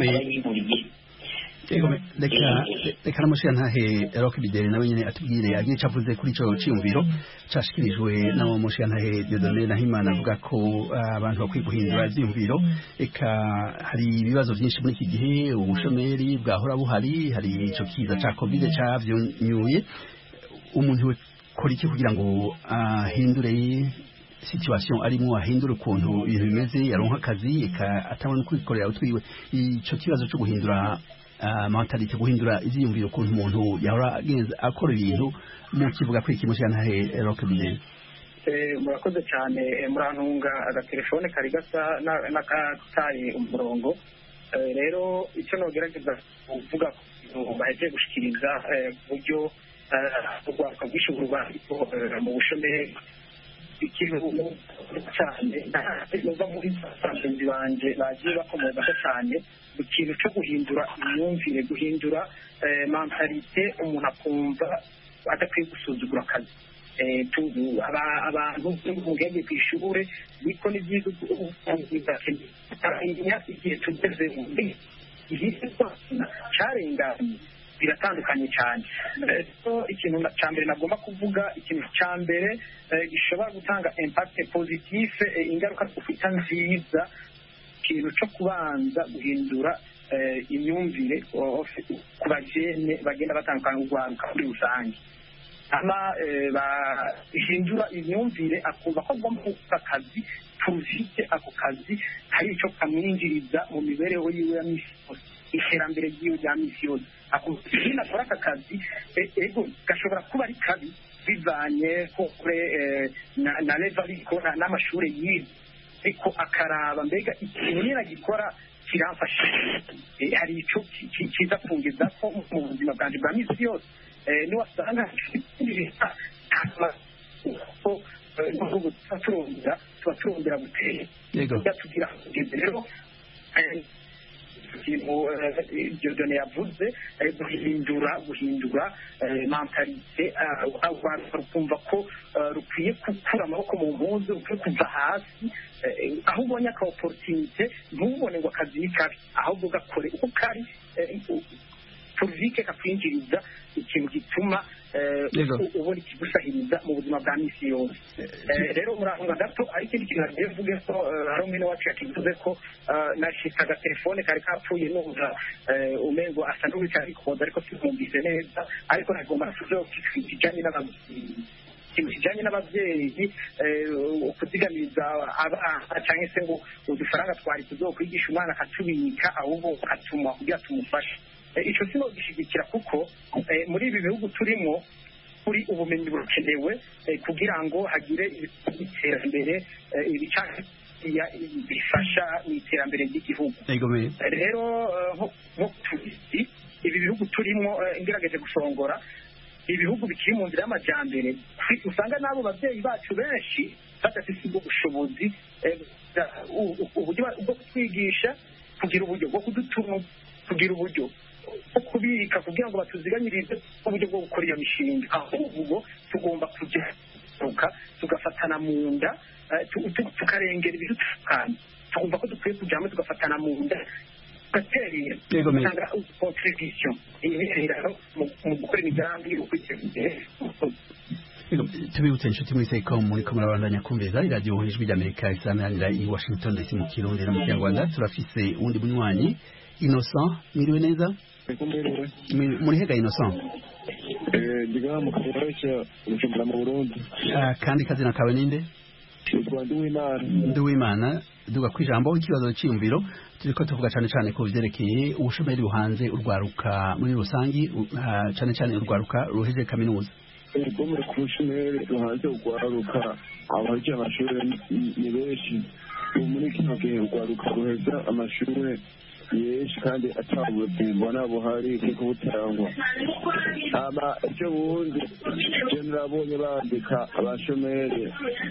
reka namushira ntahe Rock Bideri nawe nyene atubwire agiye cavuze kuri ico ciyumviro cashikirijwe nabo mushira ntahe Dieudonné Nahimana avuga ko abantu bakwiye guhindura ivyumviro eka hari ibibazo byinshi muri iki gihe ubushomeri bwahora buhari hari ico kiza ca covid cavyunyuye umuntu we kora iki kugira ngo ahindure situation arimo ahindura ukuntu ibintu bimeze yaronka akazi eka atabona kwikorera utwiwe ico kibazo cyo guhindura mentalite guhindura ivyiyumviro ukuntu umuntu yahora agenza akora ibintu mu kivuga ko ikimushyira ntahe Rock Bideri murakoze cyane murantunga agatelefone kari gasa n'akataye umurongo rero icyo nogerageza kuvuga bahejeje gushikiriza buryo urwaka bw'ishugurwa mu bushomeri ikintu cyane nova muri bagenzi banje bagiye bakomoza cyane mu kintu cyo guhindura imyumvire guhindura mentalite umuntu akumva adakwiye gusuzugura akazi abantu mugende ku ishure niko ni byiza ukamenya igihe tugeze mu igihe cyarenganye biratandukanye cyane rero ikintu cya mbere nagomba kuvuga ikintu cya mbere gishobora gutanga impact positive ingaruka dufite nziza ikintu cyo kubanza guhindura imyumvire ku bajene bagenda batandukanye urwaruka muri rusange ama bahindura imyumvire akumva ko agomba gukora akazi tuzite ako kazi bya misi yose akubwira akora aka kazi ego gashobora kuba ari kabi bivanye kure na level ariko n'amashuri yize ariko akaraba mbega ikintu nyine gikora kiramfasha hari icyo kiza kungeza ko mu buzima bwanjye bwa misi yose niwasanga n'ubu tuba turongera tuba turongera gutera tugira rero ikintu Dieudonné yavuze guhindura guhindura mentalite ukumva ko rukwiye gukura amaboko mu mpuzu rukwiye kuva hasi aho ubonye aka opportunité ntubone ngo akazi ni kabi ahubwo gakore uko kari turvike kakwinjiriza ikintu gituma ubona ikigusahiriza mu buzima bwa misi yose rero murahunga gato ariko ikindi kintu nagiye mvuge ko hari umwene wacu yakivuze ko nashika agatelefone kari kapfuye numva umengo asa n'uwicaye koza ariko simwumvise neza ariko nagomba kuvuga kijanye n'ababyeyi ikintu kijanye n'ababyeyi kuzigamiriza abana cyangwa se ngo udufaranga twari tuzokwigisha umwana akatubika ahubwo akatuma kugira tumufashe icyo sino gishigikira kuko muri ibi bihugu turimo kuri ubumenyi bukenewe kugira ngo hagire iterambere ibicanye bifasha mu iterambere ry'igihugu rero nko tuzi ibi bihugu turimo ngerageje gusongora ibihugu bikiri mu nzira y'amajyambere usanga n'abo babyeyi bacu benshi badafite ubwo bushobozi uburyo bwo kutwigisha kugira uburyo bwo kudutuma kugira uburyo bwo kubika kugira ngo batuziganyirize uburyo bwo gukora iyo mishinga ahubwo tugomba kujya tugafatana mu nda tukarengera ibidutandukanye tugomba ko dukwiye kujya hamwe tugafatana mu nda tugaterera tugatanga contribution intererano mu gukora imigambi yo kwiteza imbere tubibutse inshuti mwese ko muri ko murabandanya kumviriza iradiyo ijwi ry'Amerika isamanira i Washington D C mu Kirundi no mu Kinyarwanda turafise uwundi bunywanyi Innocent mwiriwe neza muri hega Innocent ndiga mu kabarisha ubujumbura mu Burundi kandi kazina kawe ninde Rwanda w'Imana Nduwimana duga kwijambo ikibazo cy'imviro turiko tuvuga cyane cyane ko byerekeye ubushomeri buhanze urwaruka muri rusangi cyane cyane urwaruka ruheje kaminuza ubwo muri kushimere ruhanze urwaruka abaje amashuri ni benshi muri kino gihe urwaruka ruheza amashuri yeshi kandi atabutimbo nabo hari kuko butangwa aba cyo bundi generabonye bandika abashomeri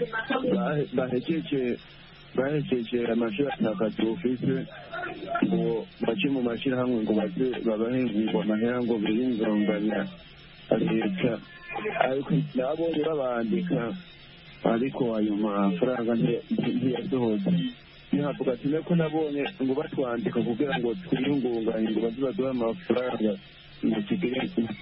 bahejeje bahejeje amashuri atakaje office ngo baje mu mashuri hamwe ngo baze babahingwa amahera ngo biringonganya leta ariko nabonye babandika ariko ayo mafaranga ntiyasohoza ntihavuga ati nako nabonye ngo batwandika kugira ngo twiyungunganye ngo baze baduhe amafaranga ngo tugire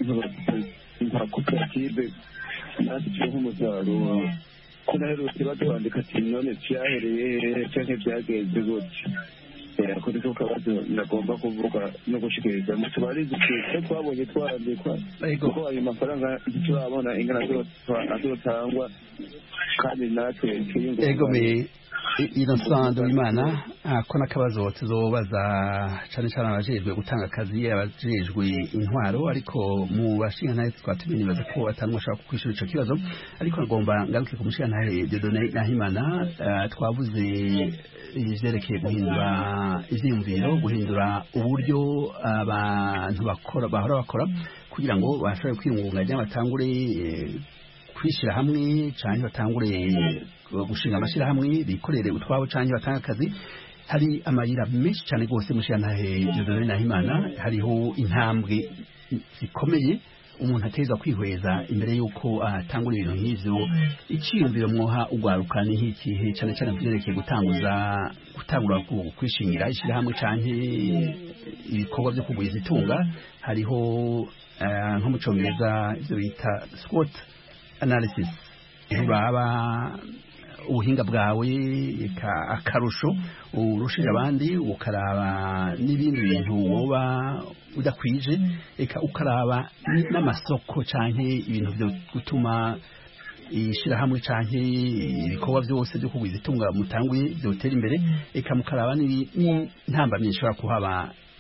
nka koperative natwe turi nk'umusaruro ko naherutse batwandika ati none cyahereye hehe cyangwa byagenze gutya ako niko kabazo nagomba kuvuga no gushikiriza mu tubarizi ko twabonye twandikwa kuko ayo mafaranga turabona ingana azotangwa kandi natwe twiyungunganye Innocent Nduwimana ko nakabazo tuzobaza cyane cyane abajejwe gutanga akazi abajejwe intwaro ariko mu bashinga twatumenye baza ko atanwa ashaka kwishura ico kibazo ariko ngomba ngaruke ku mushinga ntahe Dieudonné Nahimana twavuze ivyerekeye guhindura ivyiyumviro guhindura uburyo abantu bakora bahora bakora kugira ngo bashobore kwiyungunganya batangure kwishira hamwe cyane batangure gushinga amashira hamwe bikorere utwabo cyane batanga akazi hari amayira menshi cyane gose mushiyantahe Dieudonné Nahimana hariho intambwe zikomeye umuntu ateza kwihweza imbere yuko atangura ibintu nk'ivyo iciyumviro mwoha ugwaruka ni hikihe cyane cyane kuvyerekeye gutanguza gutangura kwishingira ishira hamwe canke ibikorwa byo kugwiza itunga hariho nko mu Congereza ivyo bita SWOT analysis uraba ubuhinga bwawe akarusho urushije abandi ukaraba n'ibindi bintu woba udakwije eka ukaraba n'amasoko canke ibintu byo gutuma ishira hamwe canke ibikorwa byose byo kugwiza itunga mutanguye byotera imbere eka mukaraba n'intambamye ishobora kuhaba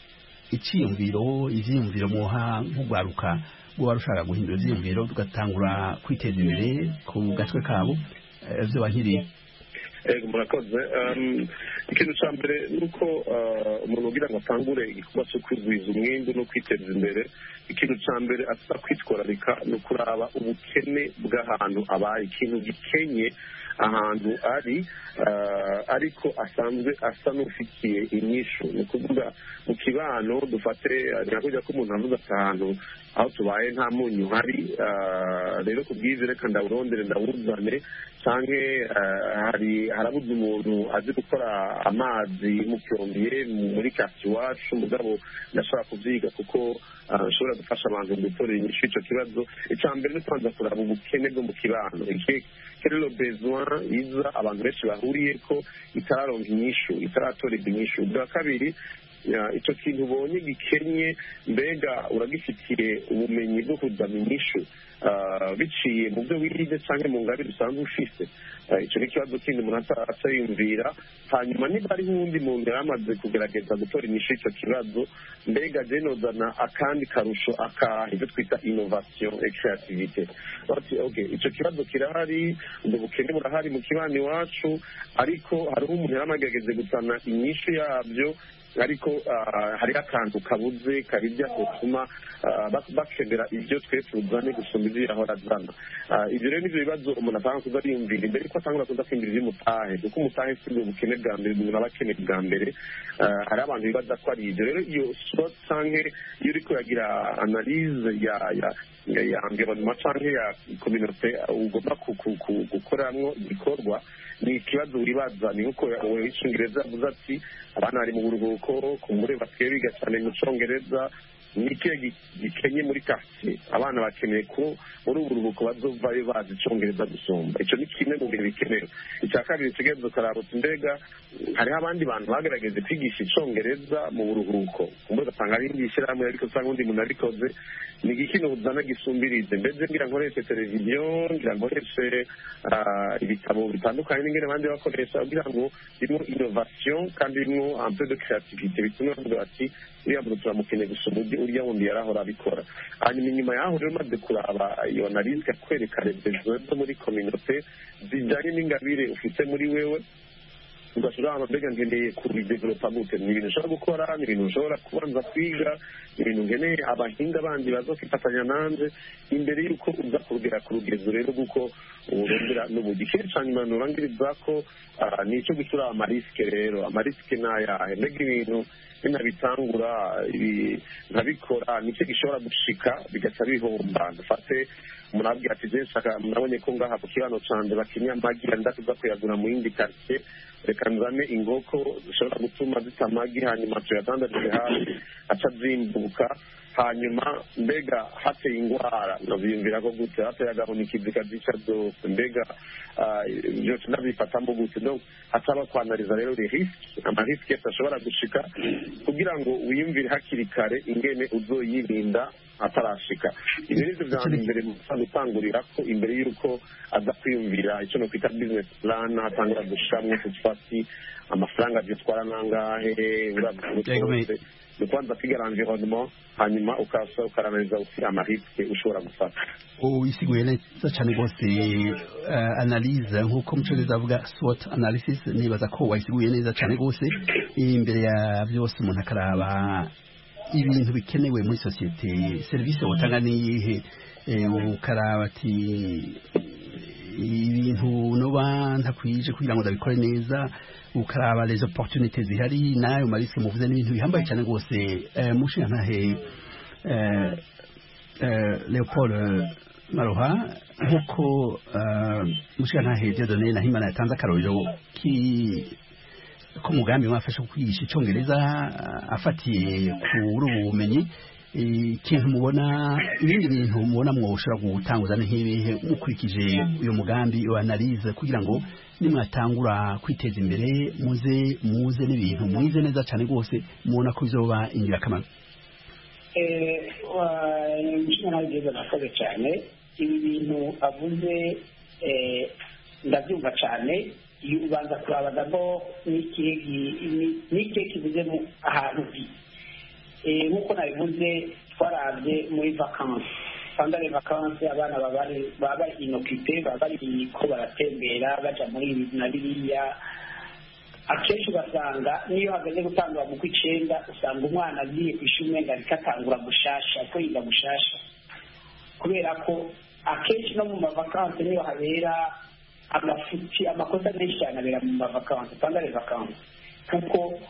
iciyumviro ivyiyumviro muha nk'ugwaruka guba rushaka guhindura ivyiyumviro tugatangura kwiteza imbere ku gatwe kabo vyo bankiriye. Ego murakoze. Ikintu cya mbere ni uko umuntu ugira ngo atangure igikorwa cyo kwigwiza umwimbu no kwiteza imbere, ikintu cya mbere asaba kwitwararika ni ukuraba ubukene bw'ahantu abaye, ikintu gikenye ahantu ari ariko asanzwe asa n'ufitiye inyishu. Ni ukuvuga mu kibano dufate nakujya ko umuntu avuga ati ahantu aho tubaye nta munyu hari, rero kubwize reka ndawurondere ndawuzane, canke hari harabuze umuntu azi gukora amazi mucyombiye muri kati iwacu, mugabo ndashobora kuvyiga kuko nshobora gufasha abantu gutorera inyishu ico kibazo. icya mbere ni kubanza kuraba ubukene bwo mu kibano, quel est le besoin iza abantu benshi bahuriyeko itararonka inyishu, itaratorerwa inyishu. bwa kabiri icyo kintu ubonye gikenye mbega uragifitiye ubumenyi bwo kuzana inyishu biciye mu byo wize cyangwa mu ngabire usanzwe ufise. icyo ni ikibazo kindi umuntu atayumvira. hanyuma niba ari nk'undi muntu yari amaze kugerageza gutora inyishu y'icyo kibazo, mbega je nozana akandi karusho akaha, ibyo twita innovation et creativité. icyo kibazo kirahari, ubwo bukene burahari mu kibano iwacu, ariko hariho umuntu yari amagerageze gutana inyishu yabyo, ariko hariho akantu kabuze karijya gutuma bakenera ibyo twe tuzane gusumba ibyo yahora azana. ibyo rero nivyo bibazo umuntu atanga kuza ariyumvira imbere ko atangura kuza kwinjira ivy'umutahe, kuko umutahe si bwo bukene bwa mbere umuntu aba akeneye bwa mbere. hari abantu bibaza ko ari ibyo rero. iyo sort canke iyo uriko uragira analyse ya ya ya environnement canke ya communauté ugomba gukoramwo igikorwa, ni ikibazo wibaza. ni nkuko wewe w'icyongereza avuze ati abana bari mu buruhuko kumure basigaye biga cyane mu cyongereza, ni ikihe gikenye muri quartier? abana bakeneye ko muri ubu buruhuko bazovayo bazi icyongereza gusumba. icyo ni kimwe mu bintu bikenewe. icya kabiri kigenzo ukaraba uti mbega hariho abandi bantu bagerageze kwigisha icyongereza mu buruhuko, kumbe ugasanga ari indi shyirahamwe ariko usanga undi muntu abikoze. ni igiki uzana gisumbirize? mbese ngira nkoreshe televiziyo, ngira nkoreshe ibitabo bitandukanye n'ingene abandi bakoresha, kugira ngo birimo innovation kandi birimo un peu de créativité, bituma bavuga bati uriya muntu turamukeneye gusumba uriya wundi yarahora abikora. hanyuma inyuma yaho rero umaze kuraba iyo analyse kwereka rebezo zo muri communauté zijyanye n'ingabire ufite muri wewe, ugashobora mbega nkeneye kubidevelopa gute. ni ibintu ushobora gukora, ni ibintu ushobora kubanza kwiga, ni ibintu nkeneye abahinga bandi bazokifatanya nanze imbere y'uko uza kurugera ku rugezo rero kuko urondera n'uburyo. ikindi ca nyuma nurangiriza ko ni icyo gusura amarisike rero. amarisike ni ayahe? mbega ibintu binabitangura nkabikora nicyo gishobora gushika bigaca bihomba. dufate umuntu abwira ati je nshaka, nabonye ko ngaha ku kibano canje bakinya amagi ndakuza kuyagura mu yindi quartier, reka nzane inkoko zishobora gutuma zita amagi hanyuma tuyatandagire hasi aca zimbuka. hanyuma mbega hateye ingwara nabiyumvira ko gute, hateye agahunika zica zose, mbega byose ndabifatamo gute? donc hataba kwanariza rero les risques, amarisike yose ashobora gushika, kugira ngo wiyumvire hakiri kare ingene uzoyirinda atarashika. ibyo nivyo vya mbere mutangurira ko imbere y'uko aza kwiyumvira icyo no kwita business plan, atangura gushiramwo tutfati amafaranga byitwara nangahe urabyose. ni kwanza kwiga environnement, hanyuma ukasa ukaranariza uti amarisike ushobora gufata. Isiguye neza cyane rwose analyse nk'uko mucureza avuga SWOT analysis, nibaza ko wayisiguye neza cyane rwose. imbere ya byose umuntu akaraba ibintu bikenewe muri sosiyete, serivisi utanga niyihe, ukaraba ati ibintu noba ntakwije kugira ngo ndabikore neza, ukaraba les opportunités zihari, nayo marisike muvuze n'ibintu bihambaye cyane rwose. mushingantahe Leopold Maroha, nk'uko mushingantahe Dieudonné Nahimana yatanze akarorero ko umugambi mwafashe kwigisha icyongereza afatiye kuri ubu bumenyi, ikintu mubona, ibindi bintu mubona mwoshobora gutanguza nk'ibihe mukurikije uyu mugambi iyo analyse, kugira ngo nimwatangura kwiteza imbere muze muze n'ibintu mwize neza cyane rwose mubona ko bizoba ingirakamaro? nageze nakoze cyane ibi bintu avuze, ndabyumva cyane. iyo ubanza kurabagamo n'ikihe kivuze ahantu nk'uko nabivuze twarabye muri vakansi sandare vakansi abana baba bari inokipe baba bari ko baratembera baja muri ibi na biriya akenshi ugasanga niyo hageze gutangura mu kw'icenda usanga umwana agiye ku ishuri umenga ariko atangura gushasha ko yiga gushasha kubera ko akenshi no mu mavakansi niyo habera amafuti amakosa menshi cyane abera mu mavakansi sandare vakansi kuko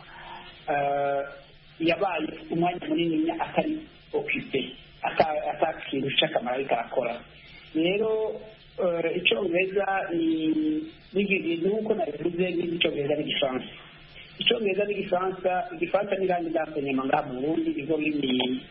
yabaye umwanya munini atari okipe atakintu cy'akamaro ariko arakora rero icyongereza ni nk'uko nabivuze n'icyongereza n'igifaransa icyongereza n'igifaransa igifaransa n'irangi ry'asenyama ngaha mu burundi nizo rurimi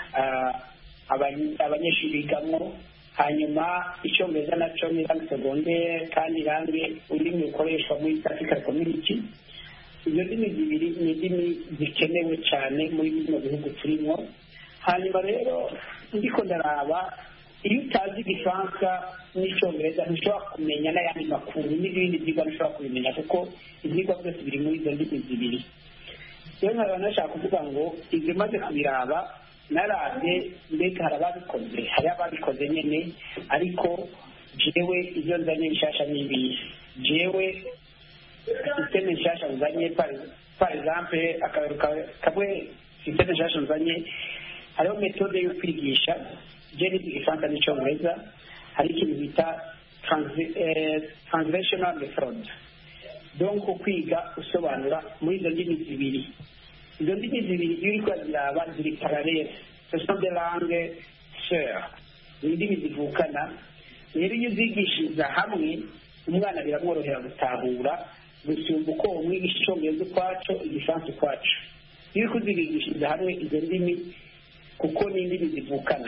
abanyeshuri bigamo hanyuma icyongereza nacyo ni irangi segondere kandi irangi ururimi rukoreshwa muri practical community izo ndimi zibiri ni indimi zikenewe cyane muri bino bihugu turimo hanyuma rero ndiko ndaraba iyo utazi igifaransa n'icyongereza ntushobora kumenya n'ayandi makuru n'ibindi byigwa ntushobora kubimenya kuko ibyigwa byose biri muri izo ndimi zibiri rero nkaba nashaka kuvuga ngo ibyo maze kubiraba narabye mbega hari ababikoze hari ababikoze nyine ariko jewe ibyo nzanye bishasha n'ibihe jewe systeme nshasha nzanye par exemple akaberu kamwe systeme nshasha nzanye hariho metode yo kwigisha je niga igifaransa n'icyongereza hari ikintu bita translational method donc kwiga usobanura muri izo ndimi zibiri izo ndimi zibiri iyo uri kuraziraba ziri parallele ce sont des langues sœurs ni indimi zivukana rero iyo uzigishiriza hamwe umwana biramworohera gutahura gusumba uko umwigisha icyongereza ukwaco igifaransa ukwaco iyo uri kuzigishiriza hamwe izo ndimi kuko ni indimi zivukana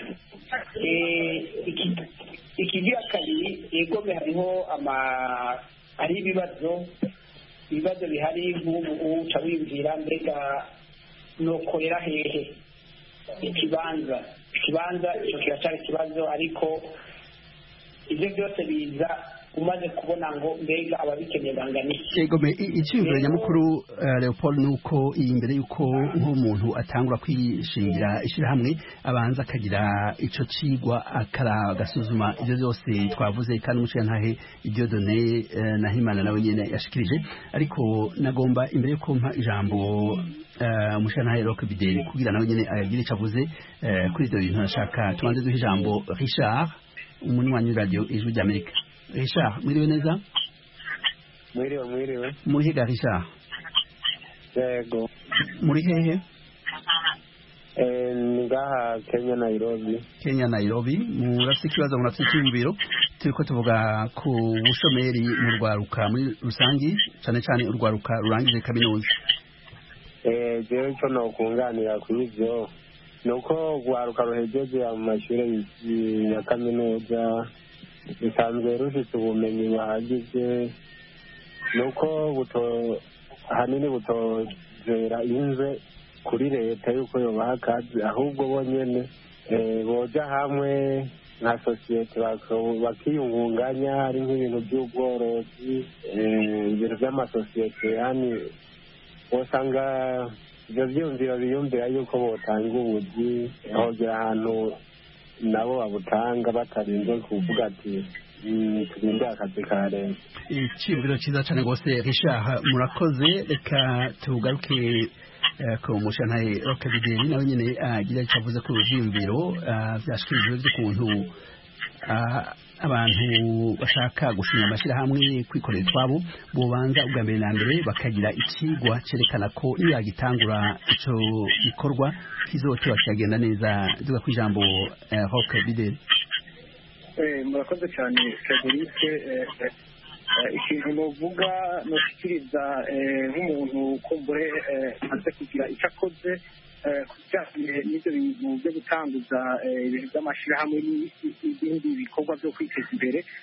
ikigira kabiri egome hariho ama hari ibibazo ibibazo bihari nk'ubu uca wiyumvira mbega nokorera hehe ikibanza ikibanza icyo kiracyari ikibazo ariko ibyo byose biza umaze kubona ngo mbega ababikeneye bangana iki egome icyumviro nyamukuru Leopold ni uko iyi mbere y'uko nk'umuntu atangura kwishingira ishyirahamwe abanza akagira icyo cigwa agasuzuma ibyo byose twavuze kandi umushirantahe ibyo done na Himana nawe nyine yashikirije ariko nagomba imbere y'uko mpa ijambo umushirantahe Rock Bideri kugira nawe nyine agire icyo avuze kuri ibyo bintu nashaka tubanze duhe ijambo Richard umunywanyi w'iradiyo ijwi ry'Amerika. Richard, mwiriwe neza? Mwiriwe, mwiriwe. Muri hehe Richard? Yego. Muri hehe? Eh, ngaha Kenya Nairobi. Kenya Nairobi. Murafite ikibazo murafite icyumviro turiko tuvuga ku bushomeri mu rwaruka muri rusangi cyane cyane urwaruka rurangije kaminuza. Eh, jewe cyo no kunganira kuri byo. Nuko urwaruka ruhejeje mu mashuri ya kaminuza bisanzwe rufite ubumenyi buhagije nuko buto hanini butozera inze kuri leta yuko yobaha akazi ahubwo bonyene boja hamwe nka sosiyete bakiyungunganya ari nk'ibintu by'ubworozi ibintu by'amasosiyete yani usanga ibyo byumviro biyumvira yuko botanga ubuzi hogera ahantu nabo babutanga batarinze kuvuga ati tugende akazi ka leta. Icyumviro cyiza cyane rwose Richard, murakoze. Reka tugaruke ku mushirantahe Rock Bideri nawe nyine agira icyo avuze ku byiyumviro byashikirijwe by'ukuntu abantu bashaka gushinga amashyirahamwe kwikorera utwabo bobanza ubwa mbere na mbere bakagira ikigwa cyerekana ko iyo yagitangura icyo gikorwa kizotewa kikagenda neza. duga ku ijambo Rock Bideri. murakoze cyane Frederic. ikintu novuga noshikiriza nk'umuntu kumbure amaze kugira icyo akoze kujyanye n'ibyo bintu byo gutanguza ibintu by'amashyirahamwe n'ibindi bikorwa byo kwiteza imbere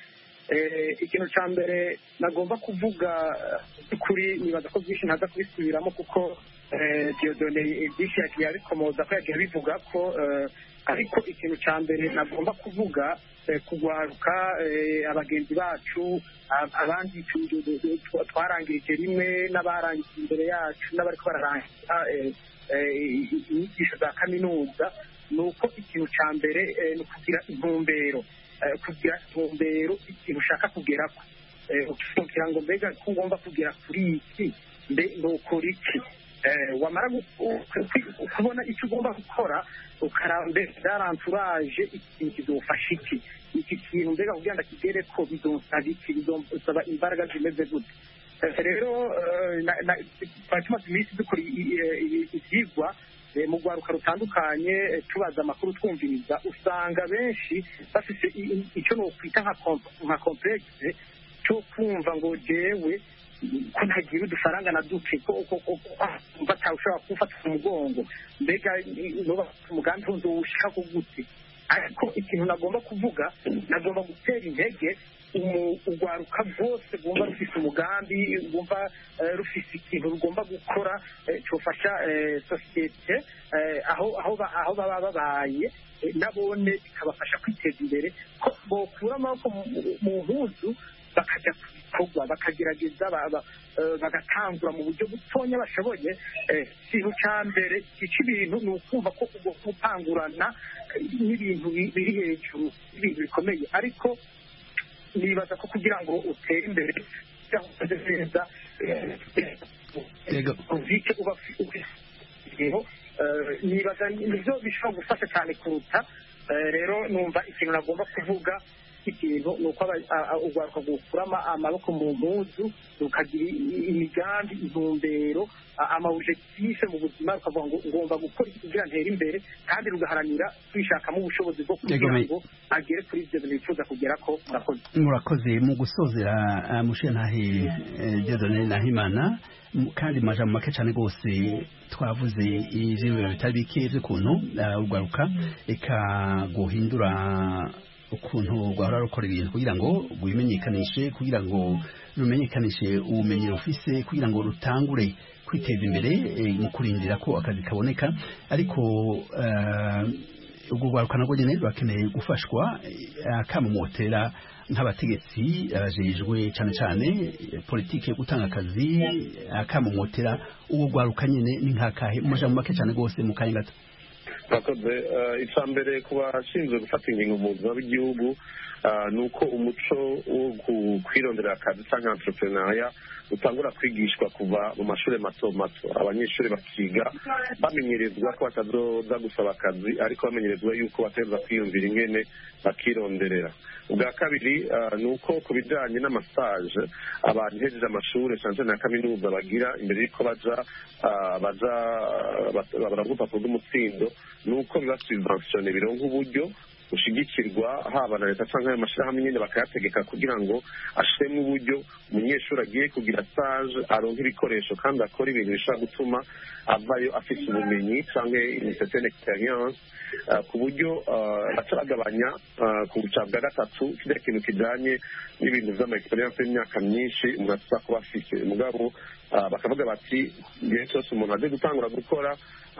ikintu cya mbere nagomba kuvuga kuri nibaza ko byinshi ntaza kubisubiramo kuko Dieudonné byinshi yagiye abikomoza ko yagiye abivuga ko ariko ikintu cya mbere nagomba kuvuga kugwaruka abagenzi bacu abandi twarangirije rimwe n'abarangije imbere yacu n'abari bararangiza inyigisho za kaminuza ni uko ikintu cya mbere ni ukugira intumbero kugira intumbero ikintu ushaka kugeraho kugira ngo mbega ko ngomba kugera kuri iki mbe nukora iki wamara kubona icyo ugomba gukora ukarambe daranturaje ikintu kizofasha iki iki kintu mbega kugira ngo kigere ko bizonsaba iki bizonsaba imbaraga zimeze gute rero twari tumaze iminsi dukora ibyigwa mu rwaruka rutandukanye tubaza amakuru twumviriza usanga benshi bafite icyo nokwita nka komplekse cyo kumva ngo jewe ko ntagira udufaranga na duke ko batawushobora kumfata ku mugongo mbega nuba umugambi ntuwushaka ko gute ariko ikintu nagomba kuvuga nagomba gutera intege urwaruka rwose rwumva rufite umugambi rwumva rufite ikintu rugomba gukora cyofasha sosiyete aho baba babaye nabone bikabafasha kwiteza imbere ko bokura amaboko mu mpuzu bakajya ku bikorwa bakagerageza bagatangura mu buryo butonya bashoboye ikintu cya mbere gica ibintu ni ukumva ko ugomba gutangurana n'ibintu biri hejuru ibintu bikomeye ariko nibaza ko kugira ngo utere imbere cyangwa neza ubike uba nibaza nibyo bishobora gufasha cyane kuruta rero numva ikintu nagomba kuvuga ikintu ni uko urwaruka gukuramo amaboko mu mpuzu rukagira imigambi intumbero amawujekitife mu buzima rukavuga ngo ngomba gukora kugira ntere imbere kandi rugaharanira kwishakamo ubushobozi bwo kugira ngo agere kuri ibyo bintu bifuza kugera ko murakoze murakoze mu gusozera mushenhahe Dieudonné Nahimana kandi majambo make cyane rwose twavuze ivyo bitari bike vy'ukuntu urwaruka eka guhindura ukuntu rwahora rukora ibintu kugira ngo rwimenyekanishe kugira ngo rumenyekanishe ubumenyi rufise kugira ngo rutangure kwiteza imbere mu kurindira ko akazi kaboneka ariko ubwo rwaruka nabwo nyine rurakeneye gufashwa akamumotera nk'abategetsi abajejwe cyane cyane politiki yo gutanga akazi akamumotera ubwo rwaruka nyine ni nk'akahe mu majambo make cyane rwose mu kanya gato bakoze icya mbere ku bashinzwe gufata ingingo mu buzima bw'igihugu ni uko umuco wo kwirondera akazi cyangwa entrepreneuria utangura kwigishwa kuva mu mashuri mato mato abanyeshuri bakiga bamenyerezwa ko batazoza gusaba akazi ariko bamenyerezwa yuko bateza kwiyumvira ingene bakironderera ubwa kabiri ni uko ku bijyanye n'amasaje abantu hejeje amashuri cyane na kaminuza bagira imbere y'uko baja baja baravuga urupapuro rw'umutsindo ni uko biba subventione bironka uburyo ushigikirwa haba na leta cyangwa ayo mashyirahamwe nyine bakayategeka kugira ngo ashiremo uburyo umunyeshuri agiye kugira stage aronka ibikoresho kandi akora ibintu bishobora gutuma avayo afite ubumenyi cyangwa une certaine experience ku buryo baca bagabanya ku buca bwa gatatu kiriya kintu kijyanye n'ibintu by'ama experience y'imyaka myinshi umuntu ashobora kuba afite mugabo bakavuga bati igihe cyose umuntu aje gutangura gukora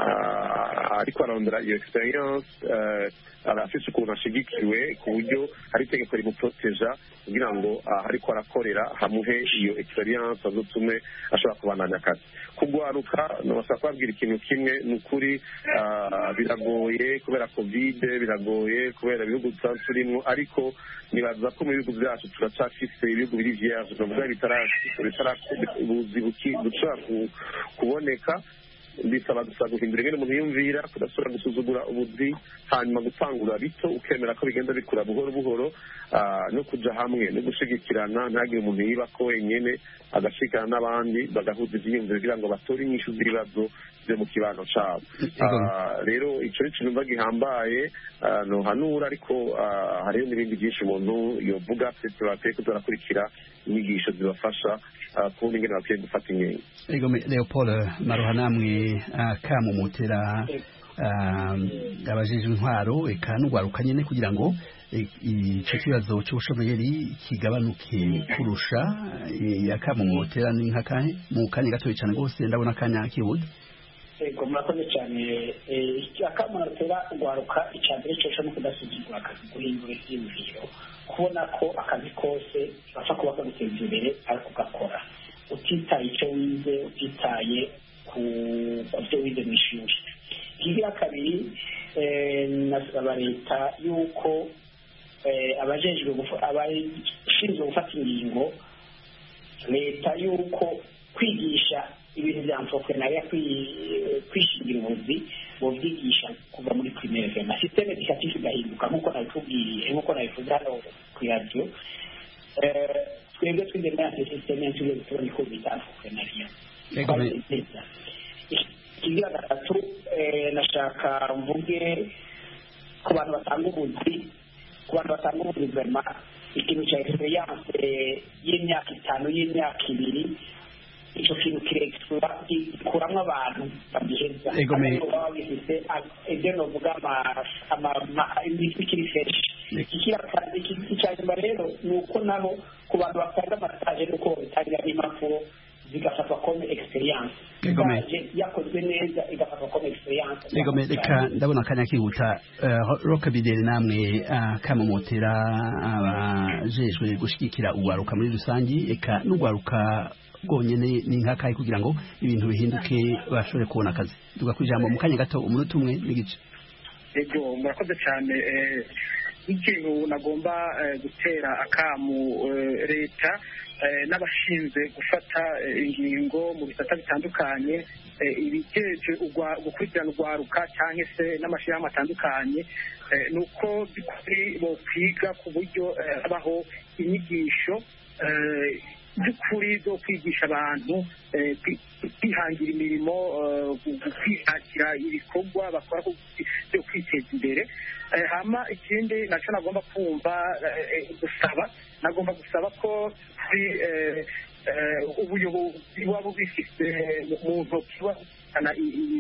ariko arondera iyo experience arafise ukuntu ashigikiwe ku buryo hari itegeko rimuproteja kugira ngo ariko arakorera hamuhe iyo experience azotume ashobora kubandanya akazi kugwaruka nabasaba kubabwira ikintu kimwe ni ukuri biragoye kubera covid biragoye kubera ibihugu dusanzwe turimo ariko nibaza ko mu bihugu byacu turacyafise ibihugu biri vierge novuga bitarabuzi bushobora kuboneka bisaba gusa guhindura ingene umuntu yumvira kudasubira gusuzugura ubuzi hanyuma gutangura bito ukemera ko bigenda bikura buhoro buhoro no kuja hamwe no gushigikirana ntagire umuntu yiba ko wenyene agashikana n'abandi bagahuza ivyiyumviro kugira ngo batore inyishu z'ibibazo byo mu kibano cabo rero ico ni ikintu gihambaye nohanura ariko hariho n'ibindi byinshi umuntu yovuga bakwiye kuzarakurikira inyigisho zibafasha kubundi ingene bakwiye gufata inkingo ego Leopold Maruha namwe akamumutera abajejwe intwaro eka n'urwaruka nyene kugira ngo ico kibazo c'ubushomeri kigabanuke kurusha yakamumotera ni nk'akahe mu kanya gatoya cyane rwose ndabona akanya kibuze. Ego murakoze cyane akamotera ugwaruka icyambere cyo no kudasuzugura akazi guhindura ivyiyumviro kubona ko akazi kose bapfa kuba kaguteza imbere ariko gakora utitaye icyo wize utitaye ku byo wize mu ishuri. Igira kabiri nasaba leta yuko abajejwe abashinzwe gufata ingingo leta yuko kwigisha ibintu bya entrepreneuria kwishingira ubuzi bovyigisha kuva muri primaire na systeme educative gahinduka nkuko nabitubwiye nkuko nabivuze hano ku radio twebwe twinde na systeme y'intuzo turi ko bita entrepreneuria. Ikigira gatatu nashaka mvuge ku bantu batanga ubuzi ku bantu batanga ubuzi vraiment ikintu cya experience y'imyaka itanu y'imyaka ibiri icyo kintu kirekura gikuramwo abantu bagiheza baba bifite ibyo novuga imikiri feshi icyanyuma rero ni uko naho ku bantu batanga amasaje nuko bitangira n'impapuro zigafatwa comme experience yakozwe neza igafatwa comme experience. Reka ndabona akanya kihuta Rock Bideri namwe kamumotera abajejwe gushigikira ugwaruka muri rusangi eka n'ugwaruka bwonyene ni nk'akahe kugira ngo ibintu bihinduke bashobore kubona akazi. Tugakwijambo mu kanya gato umunota umwe n'igice. Ego murakoze cyane ikintu nagomba gutera akamu leta n'abashinzwe gufata ingingo mu bisata bitandukanye ibigeje gukurikirana urwaruka cyangwa se n'amashyirahamwe atandukanye ni uko bo kwiga ku buryo habaho inyigisho by'ukuri zo kwigisha abantu kwihangira imirimo kwishakira ibikorwa bakora byo kwiteza imbere. Hama ikindi nacyo nagomba kumva gusaba nagomba gusaba ko kuri ubuyobozi waba bifite mu ntoki bakana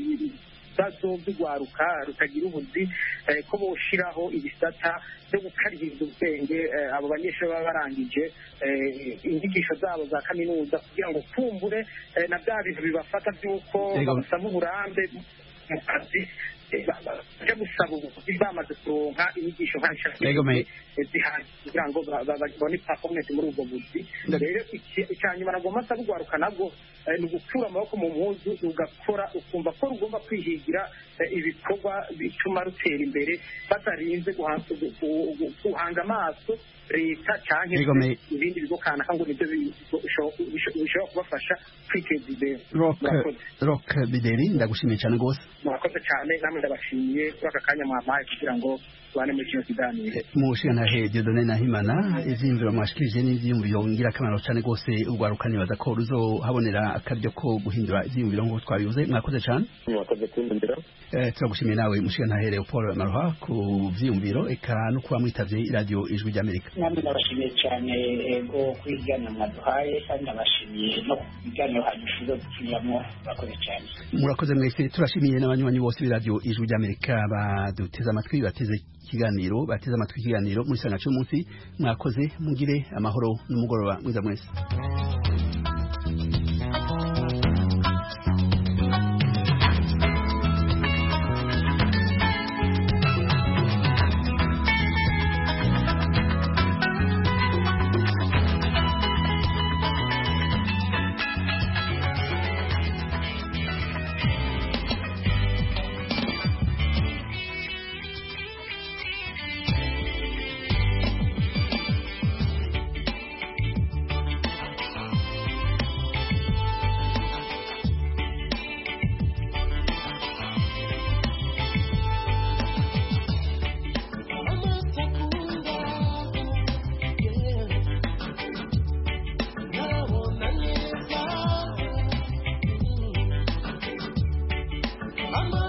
ibibazo by'urwaruka rutagira ubuzi ko boshiraho ibisata byo gukaririza ubwenge abo banyeshuri baba barangije inyigisho zabo za kaminuza kugira ngo kumbure na bya bintu bibafata by'uko basaba uburambe mu kazi bajya gusaba ubuvuzi bamaze kuronka inyigisho nk'ishami zihari kugira ngo babone performance muri ubwo buzi. Rero icyanyuma nagomba nsaba urwaruka nabwo ni ugukura amaboko mu mpuzu ugakora ukumva ko rugomba kwihigira ibikorwa bituma rutera imbere batarinze guhanga amaso leta cyangwa ibindi bigo kanaka ngo nibyo bishobora kubafasha kwiteza imbere. Rock Bideri ndagushimiye cyane rwose. Murakoze cyane namwe ndabashimiye kuri aka kanya mwampaye kugira ngo tubane muri kino kiganiro. Mushikanahe Dieudonné Nahimana ivyiyumviro mwashikirije n'ivyiyumviro ngirakamaro cyane rwose urwaruka nibaza ko ruzohabonera akaryo ko guhindura ivyiyumviro nk'uko twabivuze. Mwakoze cyane. Mwakoze kundindira. Turagushimiye nawe mushikanahe Leopold Maroha ku vyiyumviro eka no kuba mwitavye radio Ijwi ry'Amerika. Namwe ndabashimiye cyane ego kwigana mwaduhaye kandi ndabashimiye no kubiganiro hanyuma gupfiramo bakoze cyane. Murakoze mwese turashimiye n'abanywanyi bose b'iradio Ijwi ry'Amerika baduteze amatwi bateze ikiganiro bateze amatwi ikiganiro muri sana cy'umunsi. Mwakoze mugire amahoro n'umugoroba mwiza mwese. I'm